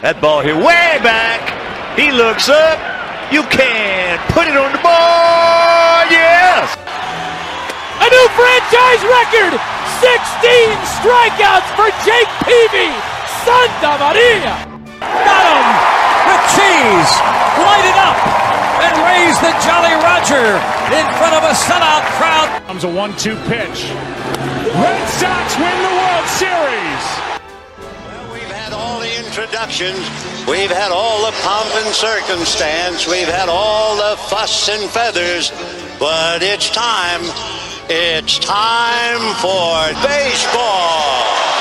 That ball here way back. He looks up. You can put it on the board. Yes. A new franchise record. 16 strikeouts for Jake Peavy. Santa Maria. Got him with cheese. Light it up and raise the Jolly Roger in front of a sellout crowd. Comes a 1-2 pitch. Red Sox win the World Series. Well, we've had all the introductions. We've had all the pomp and circumstance. We've had all the fuss and feathers. But it's time. It's time for baseball.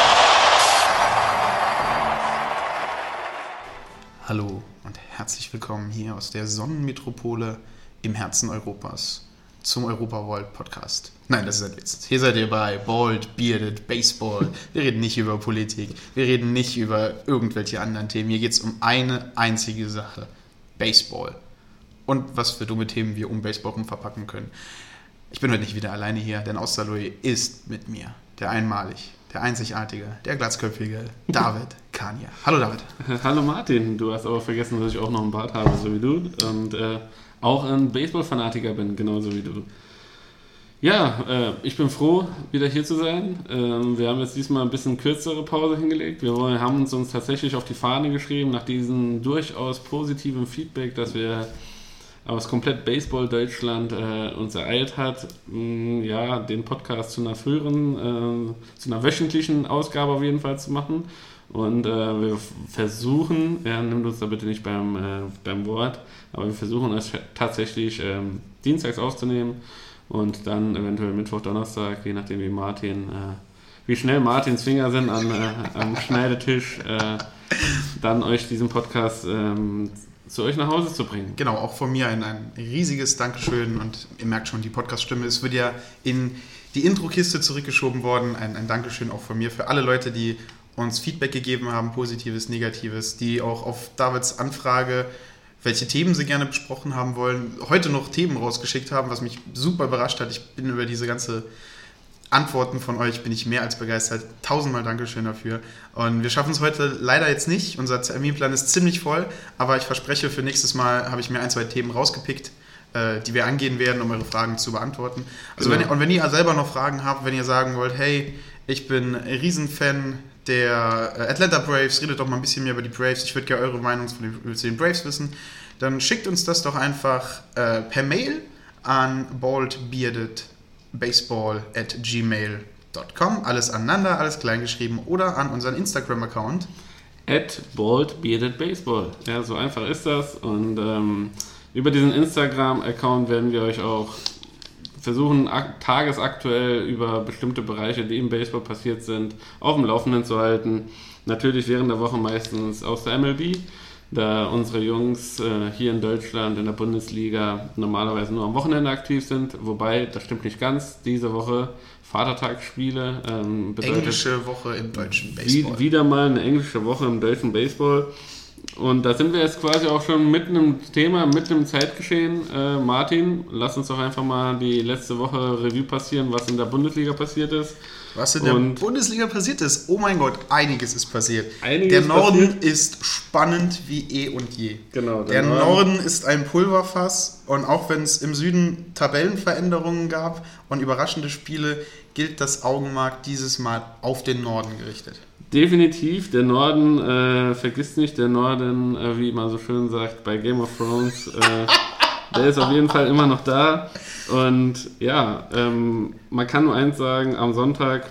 Hallo und herzlich willkommen hier aus der Sonnenmetropole im Herzen Europas zum Europa World Podcast. Nein, das ist ein Witz. Hier seid ihr bei Bald, Bearded, Baseball. Wir reden nicht über Politik, wir reden nicht über irgendwelche anderen Themen. Hier geht es um eine einzige Sache: Baseball. Und was für dumme Themen wir um Baseball rum verpacken können. Ich bin heute nicht wieder alleine hier, denn aus Saloy ist mit mir der einmalig, der einzigartige, der glatzköpfige David Kania. Hallo David. Hallo Martin, du hast aber vergessen, dass ich auch noch einen Bart habe, so wie du. Und auch ein Baseball-Fanatiker bin, genauso wie du. Ja, ich bin froh, wieder hier zu sein. Wir haben jetzt diesmal ein bisschen kürzere Pause hingelegt. Wir haben uns tatsächlich auf die Fahne geschrieben, nach diesem durchaus positiven Feedback, dass wir aus komplett Baseball Deutschland uns ereilt hat, den Podcast zu einer früheren, zu einer wöchentlichen Ausgabe auf jeden Fall zu machen. Und wir versuchen, nimmt uns da bitte nicht beim Wort, aber wir versuchen es tatsächlich dienstags aufzunehmen und dann eventuell Mittwoch, Donnerstag, je nachdem wie schnell Martins Finger sind am Schneidetisch, dann euch diesen Podcast zu euch nach Hause zu bringen. Genau, auch von mir ein riesiges Dankeschön und ihr merkt schon, die Podcast-Stimme, es wird ja in die Intro-Kiste zurückgeschoben worden. Ein Dankeschön auch von mir für alle Leute, die uns Feedback gegeben haben, positives, negatives, die auch auf Davids Anfrage, welche Themen sie gerne besprochen haben wollen, heute noch Themen rausgeschickt haben, was mich super überrascht hat. Ich bin über diese ganze Antworten von euch bin ich mehr als begeistert. 1000-mal Dankeschön dafür. Und wir schaffen es heute leider jetzt nicht. Unser Terminplan ist ziemlich voll, aber ich verspreche, für nächstes Mal habe ich mir 1-2 Themen rausgepickt, die wir angehen werden, um eure Fragen zu beantworten. Also genau. wenn ihr selber noch Fragen habt, wenn ihr sagen wollt, hey, ich bin ein Riesenfan der Atlanta Braves, redet doch mal ein bisschen mehr über die Braves, ich würde gerne eure Meinung zu den Braves wissen, dann schickt uns das doch einfach per Mail an baldbeardedbaseball@gmail.com. Alles aneinander, alles kleingeschrieben, oder an unseren Instagram-Account @baldbeardedbaseball. Ja, so einfach ist das. Und über diesen Instagram-Account werden wir euch auch versuchen, tagesaktuell über bestimmte Bereiche, die im Baseball passiert sind, auf dem Laufenden zu halten. Natürlich während der Woche meistens aus der MLB, da unsere Jungs hier in Deutschland in der Bundesliga normalerweise nur am Wochenende aktiv sind. Wobei, das stimmt nicht ganz. Diese Woche Vatertagsspiele. Englische Woche im deutschen Baseball. Wieder mal eine englische Woche im deutschen Baseball. Und da sind wir jetzt quasi auch schon mitten im Thema, mitten im Zeitgeschehen. Martin, lass uns doch einfach mal die letzte Woche Revue passieren, was in der Bundesliga passiert ist. Was in der Bundesliga passiert ist? Oh mein Gott, einiges ist passiert. Der Norden ist spannend wie eh und je. Genau, der Norden ist ein Pulverfass, und auch wenn es im Süden Tabellenveränderungen gab und überraschende Spiele, gilt das Augenmerk dieses Mal auf den Norden gerichtet. Definitiv, der Norden, vergisst nicht, der Norden, wie man so schön sagt, bei Game of Thrones, der ist auf jeden Fall immer noch da. Und ja, man kann nur eins sagen, am Sonntag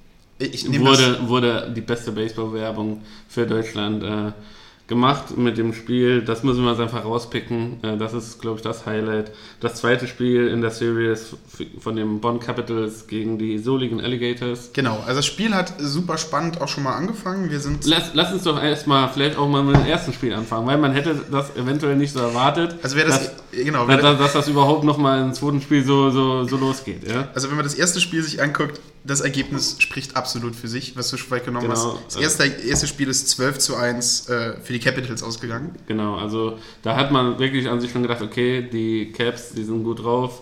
wurde die beste Baseball-Werbung für Deutschland gemacht mit dem Spiel. Das müssen wir uns einfach rauspicken. Das ist, glaube ich, das Highlight. Das zweite Spiel in der Series von den Bonn Capitals gegen die Soligen Alligators. Genau, also das Spiel hat super spannend auch schon mal angefangen. Lass uns doch erstmal vielleicht auch mal mit dem ersten Spiel anfangen, weil man hätte das eventuell nicht so erwartet, also dass das überhaupt nochmal im zweiten Spiel so losgeht. Ja? Also wenn man das erste Spiel sich anguckt, das Ergebnis spricht absolut für sich, was du schon weggenommen hast. Das erste Spiel ist 12-1 für die Capitals ausgegangen. Genau, also da hat man wirklich an sich schon gedacht, okay, die Caps, die sind gut drauf,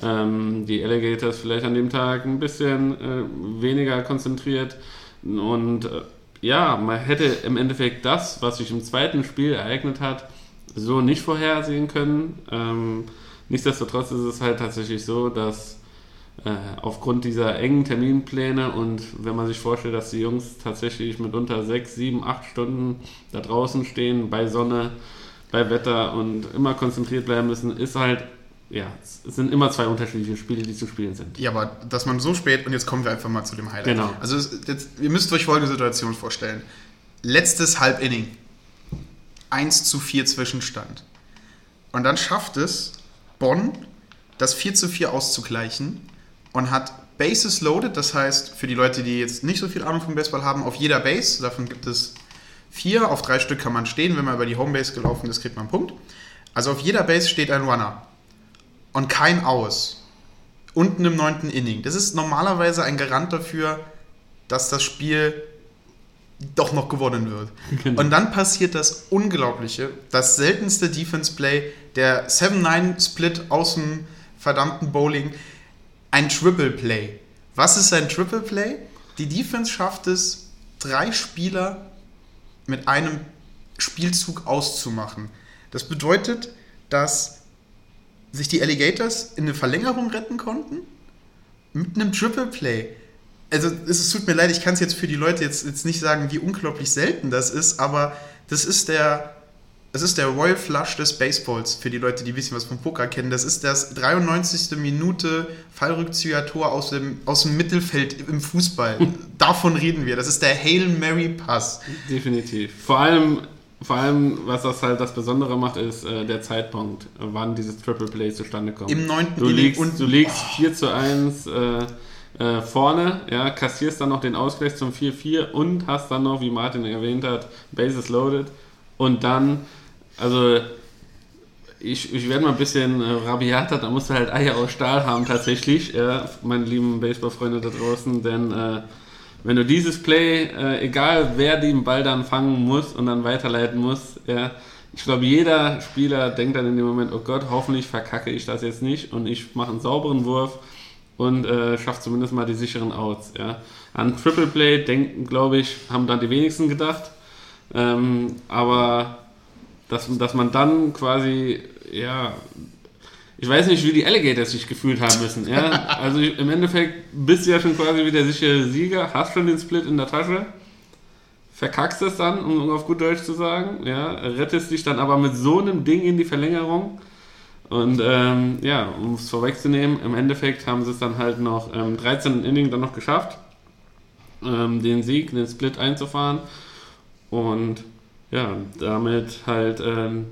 die Alligators vielleicht an dem Tag ein bisschen weniger konzentriert, und ja, man hätte im Endeffekt das, was sich im zweiten Spiel ereignet hat, so nicht vorhersehen können. Nichtsdestotrotz ist es halt tatsächlich so, dass aufgrund dieser engen Terminpläne und wenn man sich vorstellt, dass die Jungs tatsächlich mitunter 6, 7, 8 Stunden da draußen stehen, bei Sonne, bei Wetter und immer konzentriert bleiben müssen, ist halt, ja, es sind immer zwei unterschiedliche Spiele, die zu spielen sind. Ja, aber dass man so spät, und jetzt kommen wir einfach mal zu dem Highlight. Genau. Also ihr müsst euch folgende Situation vorstellen. Letztes Halbinning. 1:4 Zwischenstand. Und dann schafft es Bonn, das 4:4 auszugleichen und hat Bases loaded, das heißt, für die Leute, die jetzt nicht so viel Ahnung vom Baseball haben, auf jeder Base, davon gibt es 4, auf 3 Stück kann man stehen, wenn man über die Homebase gelaufen ist, kriegt man einen Punkt. Also auf jeder Base steht ein Runner und kein Aus. Unten im 9. Inning. Das ist normalerweise ein Garant dafür, dass das Spiel doch noch gewonnen wird. Genau. Und dann passiert das Unglaubliche, das seltenste Defense-Play, der 7-9-Split aus dem verdammten Bowling, ein Triple-Play. Was ist ein Triple-Play? Die Defense schafft es, 3 Spieler mit einem Spielzug auszumachen. Das bedeutet, dass sich die Alligators in eine Verlängerung retten konnten mit einem Triple-Play. Also es tut mir leid, ich kann es jetzt für die Leute jetzt nicht sagen, wie unglaublich selten das ist, aber das ist der Royal Flush des Baseballs, für die Leute, die ein bisschen was vom Poker kennen. Das ist das 93. Minute Fallrückzieher-Tor aus dem Mittelfeld im Fußball. Davon reden wir. Das ist der Hail Mary Pass. Definitiv. Vor allem, was das halt das Besondere macht, ist der Zeitpunkt, wann dieses Triple Play zustande kommt. Im 9. Du liegst 4:1 vorne, ja, kassierst dann noch den Ausgleich zum 4:4 und hast dann noch, wie Martin erwähnt hat, Bases loaded und dann, also ich werde mal ein bisschen rabiater, da musst du halt Eier aus Stahl haben tatsächlich, meine lieben Baseballfreunde da draußen, denn wenn du dieses Play, egal wer den Ball dann fangen muss und dann weiterleiten muss, ich glaube, jeder Spieler denkt dann in dem Moment, oh Gott, hoffentlich verkacke ich das jetzt nicht und ich mache einen sauberen Wurf und schafft zumindest mal die sicheren Outs. Ja. An Triple Play denken, glaube ich, haben dann die wenigsten gedacht. Aber dass man dann quasi, ja, ich weiß nicht, wie die Alligators sich gefühlt haben müssen. Ja. Also im Endeffekt bist du ja schon quasi wie der sichere Sieger, hast schon den Split in der Tasche, verkackst es dann, um auf gut Deutsch zu sagen, ja, rettest dich dann aber mit so einem Ding in die Verlängerung. Und um es vorwegzunehmen, im Endeffekt haben sie es dann halt noch 13. Inning dann noch geschafft, den Sieg, den Split einzufahren und ja, damit halt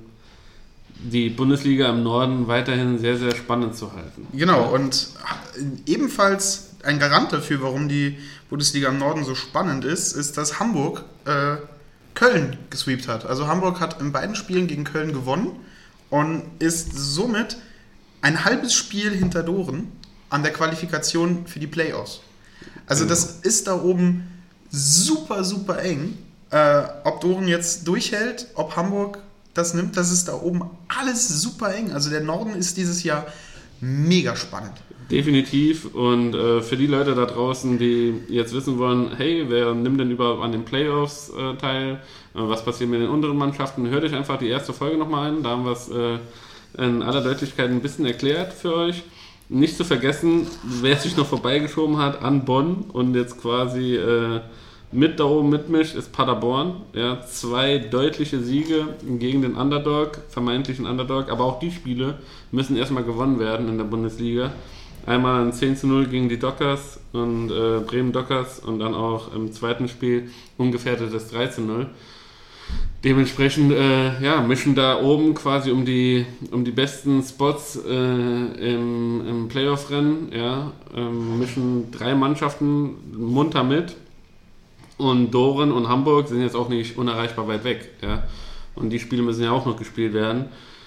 die Bundesliga im Norden weiterhin sehr, sehr spannend zu halten. Genau, und ebenfalls ein Garant dafür, warum die Bundesliga im Norden so spannend ist, dass Hamburg Köln gesweept hat. Also Hamburg hat in beiden Spielen gegen Köln gewonnen und ist somit ein halbes Spiel hinter Doren an der Qualifikation für die Playoffs. Also das ist da oben super, super eng. Ob Doren jetzt durchhält, ob Hamburg das nimmt, das ist da oben alles super eng. Also der Norden ist dieses Jahr mega spannend. Definitiv. Und für die Leute da draußen, die jetzt wissen wollen, hey, wer nimmt denn überhaupt an den Playoffs teil? Was passiert mit den unteren Mannschaften? Hört euch einfach die erste Folge nochmal an. Da haben wir es in aller Deutlichkeit ein bisschen erklärt für euch. Nicht zu vergessen, wer sich noch vorbeigeschoben hat an Bonn und jetzt quasi mit da oben mitmischt, ist Paderborn. Ja, 2 deutliche Siege gegen den Underdog, vermeintlichen Underdog, aber auch die Spiele müssen erstmal gewonnen werden in der Bundesliga. Einmal ein 10:0 gegen die Dockers und Bremen Dockers und dann auch im zweiten Spiel ungefährdetes 13:0. Dementsprechend mischen da oben quasi um die besten Spots im Playoff-Rennen, mischen 3 Mannschaften munter mit. Und Doren und Hamburg sind jetzt auch nicht unerreichbar weit weg. Ja? Und die Spiele müssen ja auch noch gespielt werden.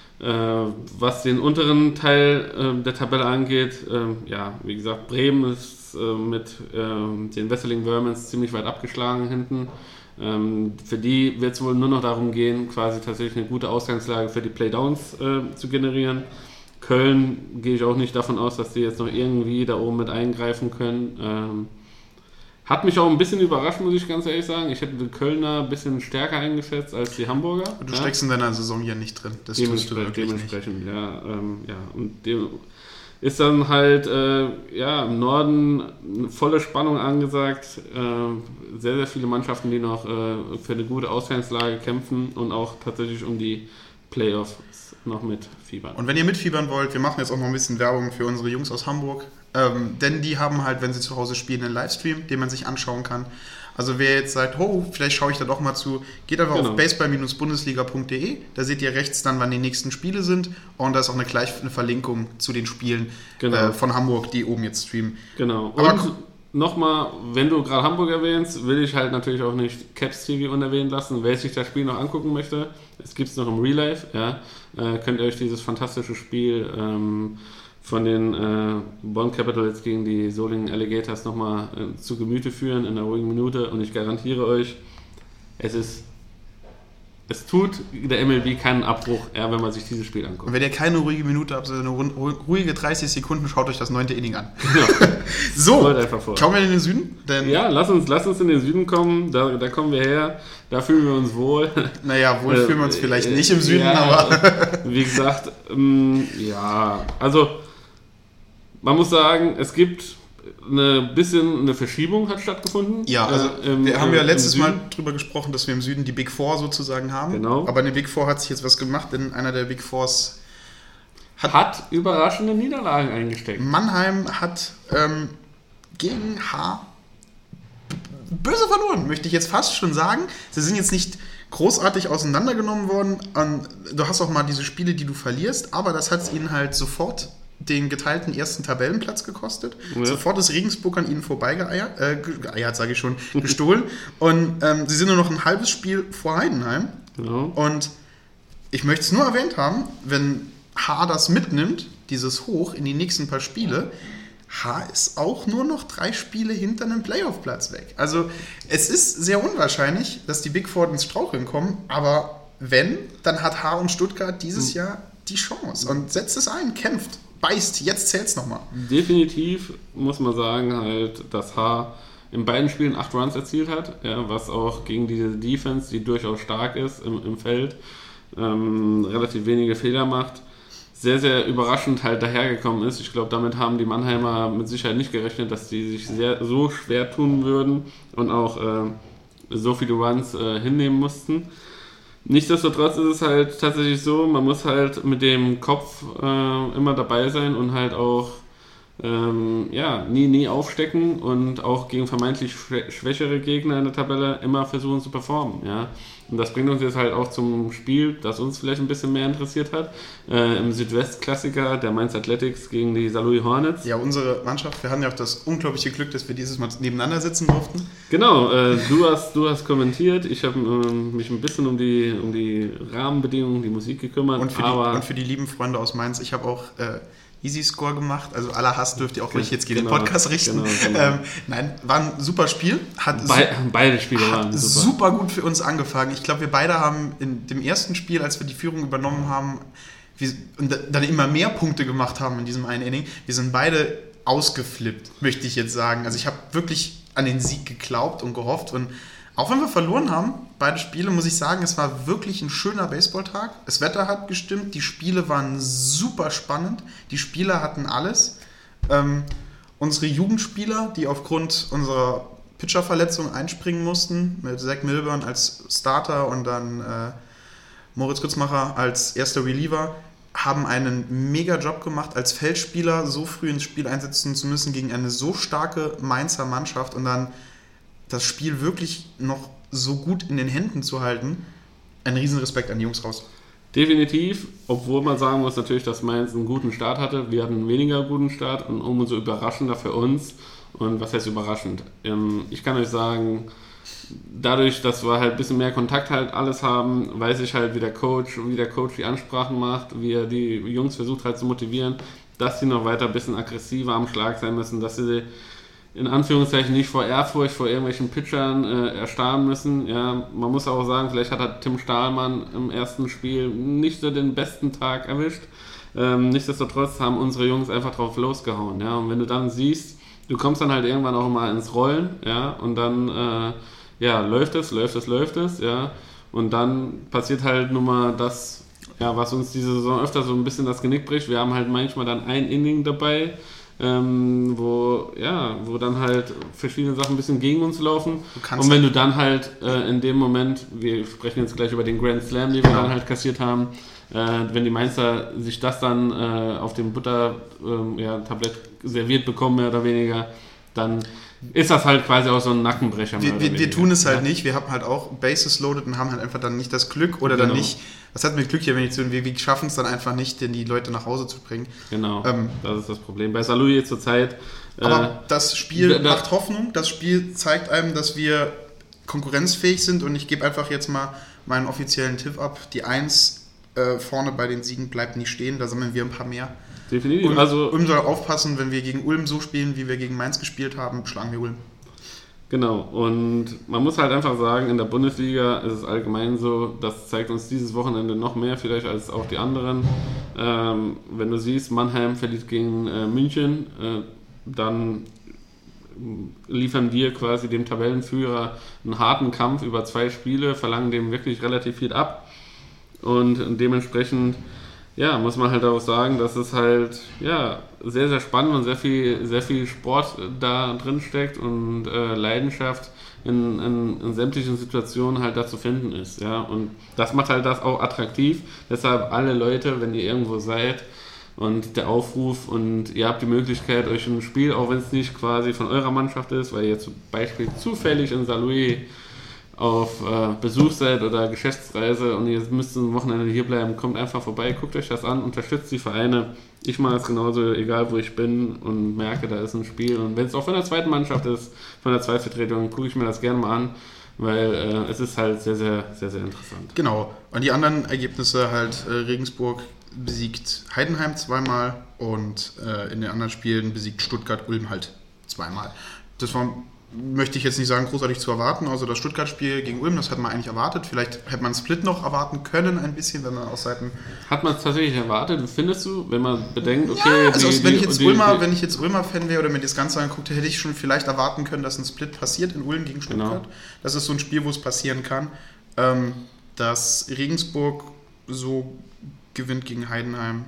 Was den unteren Teil der Tabelle angeht, wie gesagt, Bremen ist mit den Wesseling Vermins ziemlich weit abgeschlagen hinten. Für die wird es wohl nur noch darum gehen, quasi tatsächlich eine gute Ausgangslage für die Playdowns zu generieren. Köln gehe ich auch nicht davon aus, dass die jetzt noch irgendwie da oben mit eingreifen können. Hat mich auch ein bisschen überrascht, muss ich ganz ehrlich sagen. Ich hätte die Kölner ein bisschen stärker eingeschätzt als die Hamburger. Du steckst in deiner Saison ja nicht drin. Das tust du wirklich dementsprechend, nicht. Ja. Und dem ist dann halt im Norden eine volle Spannung angesagt. Sehr, sehr viele Mannschaften, die noch für eine gute Ausgangslage kämpfen und auch tatsächlich um die Playoffs noch mitfiebern. Und wenn ihr mitfiebern wollt, wir machen jetzt auch noch ein bisschen Werbung für unsere Jungs aus Hamburg. Denn die haben halt, wenn sie zu Hause spielen, einen Livestream, den man sich anschauen kann. Also wer jetzt sagt, vielleicht schaue ich da doch mal zu, geht einfach auf baseball-bundesliga.de, da seht ihr rechts dann, wann die nächsten Spiele sind und da ist auch eine Verlinkung zu den Spielen von Hamburg, die oben jetzt streamen. Genau. Und nochmal, wenn du gerade Hamburg erwähnst, will ich halt natürlich auch nicht Caps TV unerwähnt lassen. Wer sich das Spiel noch angucken möchte, es gibt es noch im Real Life, könnt ihr euch dieses fantastische Spiel von den Bonn Capitals gegen die Solingen Alligators nochmal zu Gemüte führen in einer ruhigen Minute und ich garantiere euch, es tut der MLB keinen Abbruch, wenn man sich dieses Spiel anguckt. Und wenn ihr keine ruhige Minute habt, sondern eine ruhige 30 Sekunden, schaut euch das 9. Inning an. Ja. So, kommen wir in den Süden? Ja, lass uns in den Süden kommen, da kommen wir her, da fühlen wir uns wohl. Naja, fühlen wir uns vielleicht nicht im Süden, aber... Wie gesagt, also man muss sagen, es gibt eine Verschiebung hat stattgefunden. Ja, also wir haben ja letztes Mal drüber gesprochen, dass wir im Süden die Big Four sozusagen haben. Genau. Aber in der Big Four hat sich jetzt was gemacht, denn einer der Big Fours hat überraschende Niederlagen eingesteckt. Mannheim hat gegen böse verloren, möchte ich jetzt fast schon sagen. Sie sind jetzt nicht großartig auseinandergenommen worden. Du hast auch mal diese Spiele, die du verlierst, aber das hat es ihnen halt sofort den geteilten ersten Tabellenplatz gekostet. Ja. Sofort ist Regensburg an ihnen gestohlen. Und sie sind nur noch ein halbes Spiel vor Heidenheim. Ja. Und ich möchte es nur erwähnt haben, wenn H das mitnimmt, dieses Hoch in die nächsten paar Spiele, H ist auch nur noch 3 Spiele hinter einem Playoff-Platz weg. Also es ist sehr unwahrscheinlich, dass die Big Four ins Straucheln kommen, aber wenn, dann hat H und Stuttgart dieses Jahr die Chance und setzt es ein, kämpft. Beißt, jetzt zählt's nochmal. Definitiv muss man sagen, halt, dass H in beiden Spielen 8 Runs erzielt hat, was auch gegen diese Defense, die durchaus stark ist im Feld, relativ wenige Fehler macht, sehr, sehr überraschend halt dahergekommen ist. Ich glaube, damit haben die Mannheimer mit Sicherheit nicht gerechnet, dass die sich so schwer tun würden und auch so viele Runs hinnehmen mussten. Nichtsdestotrotz ist es halt tatsächlich so, man muss halt mit dem Kopf immer dabei sein und halt auch nie aufstecken und auch gegen vermeintlich schwächere Gegner in der Tabelle immer versuchen zu performen. Ja? Und das bringt uns jetzt halt auch zum Spiel, das uns vielleicht ein bisschen mehr interessiert hat. Im Südwest-Klassiker der Mainz Athletics gegen die Saarlouis Hornets. Ja, unsere Mannschaft, wir hatten ja auch das unglaubliche Glück, dass wir dieses Mal nebeneinander sitzen durften. Genau, du hast kommentiert, ich habe mich ein bisschen um die Rahmenbedingungen, die Musik gekümmert. Und für die lieben Freunde aus Mainz, ich habe auch Easy Score gemacht, also aller Hass dürft ihr auch ruhig jetzt gegen den Podcast richten. Genau. Nein, war ein super Spiel. Beide Spiele waren super gut für uns angefangen. Ich glaube, wir beide haben in dem ersten Spiel, als wir die Führung übernommen haben und dann immer mehr Punkte gemacht haben in diesem einen Inning, wir sind beide ausgeflippt, möchte ich jetzt sagen. Also ich habe wirklich an den Sieg geglaubt und gehofft und auch wenn wir verloren haben, beide Spiele, muss ich sagen, es war wirklich ein schöner Baseballtag. Das Wetter hat gestimmt, die Spiele waren super spannend, die Spieler hatten alles. Unsere Jugendspieler, die aufgrund unserer Pitcherverletzung einspringen mussten, mit Zach Milburn als Starter und dann Moritz Gutzmacher als erster Reliever, haben einen mega Job gemacht, als Feldspieler so früh ins Spiel einsetzen zu müssen gegen eine so starke Mainzer Mannschaft und dann das Spiel wirklich noch so gut in den Händen zu halten. Ein Riesenrespekt an die Jungs raus. Definitiv, obwohl man sagen muss natürlich, dass Mainz einen guten Start hatte. Wir hatten einen weniger guten Start und umso überraschender für uns. Und was heißt überraschend? Ich kann euch sagen, dadurch, dass wir halt ein bisschen mehr Kontakt halt alles haben, weiß ich halt, wie der Coach die Ansprachen macht, wie er die Jungs versucht halt zu motivieren, dass sie noch weiter ein bisschen aggressiver am Schlag sein müssen, dass sie in Anführungszeichen nicht vor Ehrfurcht vor irgendwelchen Pitchern erstarren müssen. Ja, man muss auch sagen, vielleicht hat Tim Stahlmann im ersten Spiel nicht so den besten Tag erwischt. Nichtsdestotrotz haben unsere Jungs einfach drauf losgehauen. Ja, und wenn du dann siehst, du kommst dann halt irgendwann auch mal ins Rollen, ja, und dann läuft es, ja, und dann passiert halt nun mal das, ja, was uns diese Saison öfter so ein bisschen das Genick bricht. Wir haben halt manchmal dann ein Inning dabei, wo dann halt verschiedene Sachen ein bisschen gegen uns laufen. Und wenn du dann halt in dem Moment, wir sprechen jetzt gleich über den Grand Slam, den wir dann halt kassiert haben, wenn die Mainzer sich das dann auf dem Buttertablett serviert bekommen, mehr oder weniger, dann ist das halt quasi auch so ein Nackenbrecher. Wir tun es halt nicht, wir haben halt auch Bases loaded und haben halt einfach dann nicht das Glück oder dann nicht, was hat mit Glück hier, wenn ich so, wir schaffen es dann einfach nicht, die Leute nach Hause zu bringen. Genau, das ist das Problem. Bei St. Louis zurzeit. Aber das Spiel macht Hoffnung, das Spiel zeigt einem, dass wir konkurrenzfähig sind und ich gebe einfach jetzt mal meinen offiziellen Tipp ab, die 1 vorne bei den Siegen bleibt nie stehen, da sammeln wir ein paar mehr. Definitiv. Und Ulm soll aufpassen, wenn wir gegen Ulm so spielen, wie wir gegen Mainz gespielt haben, schlagen wir Ulm. Genau, und man muss halt einfach sagen, in der Bundesliga ist es allgemein so, das zeigt uns dieses Wochenende noch mehr vielleicht als auch die anderen. Wenn du siehst, Mannheim verliert gegen München, dann liefern wir quasi dem Tabellenführer einen harten Kampf über 2 Spiele, verlangen dem wirklich relativ viel ab und dementsprechend muss man halt auch sagen, dass es halt sehr, sehr spannend und sehr viel Sport da drin steckt und Leidenschaft in sämtlichen Situationen halt da zu finden ist. Ja? Und das macht halt das auch attraktiv. Deshalb alle Leute, wenn ihr irgendwo seid und der Aufruf und ihr habt die Möglichkeit, euch ein Spiel, auch wenn es nicht quasi von eurer Mannschaft ist, weil ihr zum Beispiel zufällig in St. Louis auf Besuch seid oder Geschäftsreise und ihr müsst am Wochenende hier bleiben, kommt einfach vorbei, guckt euch das an, unterstützt die Vereine. Ich mache es genauso, egal wo ich bin und merke, da ist ein Spiel. Und wenn es auch von der zweiten Mannschaft ist, von der Zweitvertretung, gucke ich mir das gerne mal an, weil es ist halt sehr, sehr, sehr, sehr interessant. Genau. Und die anderen Ergebnisse halt, Regensburg besiegt Heidenheim 2-mal und in den anderen Spielen besiegt Stuttgart Ulm halt 2-mal. Das war, möchte ich jetzt nicht sagen, großartig zu erwarten. Also das Stuttgart-Spiel gegen Ulm, das hat man eigentlich erwartet. Vielleicht hätte man einen Split noch erwarten können, ein bisschen, wenn man aus Seiten... Hat man es tatsächlich erwartet, findest du, wenn man bedenkt, okay... Ja, also wenn ich jetzt Ulmer-Fan wäre oder mir das Ganze anguckt, hätte ich schon vielleicht erwarten können, dass ein Split passiert in Ulm gegen Stuttgart. Genau. Das ist so ein Spiel, wo es passieren kann. Dass Regensburg so gewinnt gegen Heidenheim.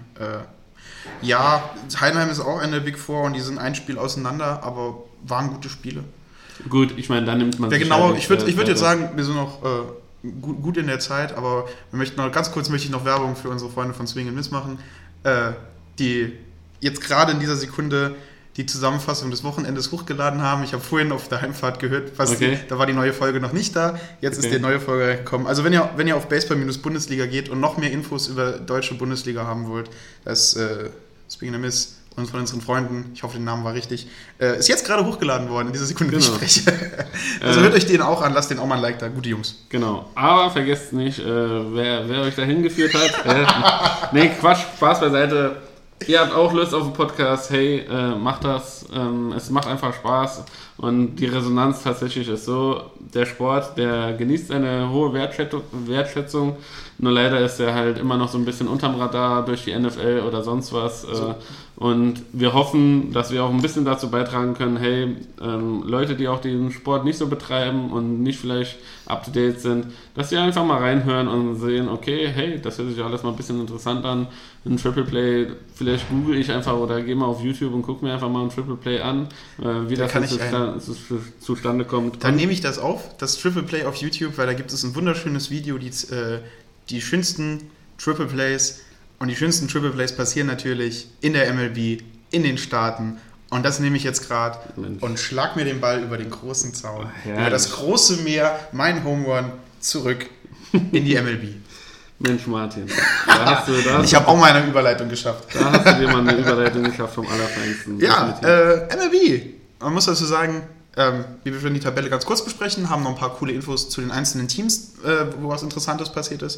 Heidenheim ist auch eine Big Four und die sind ein Spiel auseinander, aber waren gute Spiele. Gut, ich meine, dann nimmt man sich ich würde jetzt sagen, wir sind noch gut in der Zeit, aber möchte ich noch Werbung für unsere Freunde von Swing & Miss machen, die jetzt gerade in dieser Sekunde die Zusammenfassung des Wochenendes hochgeladen haben. Ich habe vorhin auf der Heimfahrt gehört, da war die neue Folge noch nicht da, jetzt ist die neue Folge gekommen. Also wenn ihr auf Baseball-Bundesliga geht und noch mehr Infos über deutsche Bundesliga haben wollt, das Swing & Miss und von unseren Freunden, ich hoffe, der Name war richtig, ist jetzt gerade hochgeladen worden, in dieser Sekunde, wie ich spreche. Also hört euch den auch an, lasst den auch mal ein Like da, gute Jungs. Genau, aber vergesst nicht, wer euch da hingeführt hat. Nee, Quatsch, Spaß beiseite. Ihr habt auch Lust auf einen Podcast, hey, macht das, es macht einfach Spaß und die Resonanz tatsächlich ist so, der Sport, der genießt eine hohe Wertschätzung, nur leider ist er halt immer noch so ein bisschen unterm Radar durch die NFL oder sonst was und wir hoffen, dass wir auch ein bisschen dazu beitragen können, hey, Leute, die auch den Sport nicht so betreiben und nicht vielleicht up to date sind, dass sie einfach mal reinhören und sehen, okay, hey, das hört sich alles mal ein bisschen interessant an, ein Triple Play, vielleicht google ich einfach oder gehe mal auf YouTube und gucke mir einfach mal ein Triple Play an, wie das zustande kommt. Dann nehme ich das auf, das Triple Play auf YouTube, weil da gibt es ein wunderschönes Video, die schönsten Triple Plays und die schönsten Triple Plays passieren natürlich in der MLB, in den Staaten und das nehme ich jetzt gerade und schlag mir den Ball über den großen Zaun, über das große Meer, mein Home Run zurück in die MLB. Mensch, Martin. Ich habe auch mal eine Überleitung geschafft. Da hast du dir mal eine Überleitung geschafft vom Allerfeinsten. Ja, MLB. Man muss dazu sagen, wir werden die Tabelle ganz kurz besprechen, haben noch ein paar coole Infos zu den einzelnen Teams, wo was Interessantes passiert ist.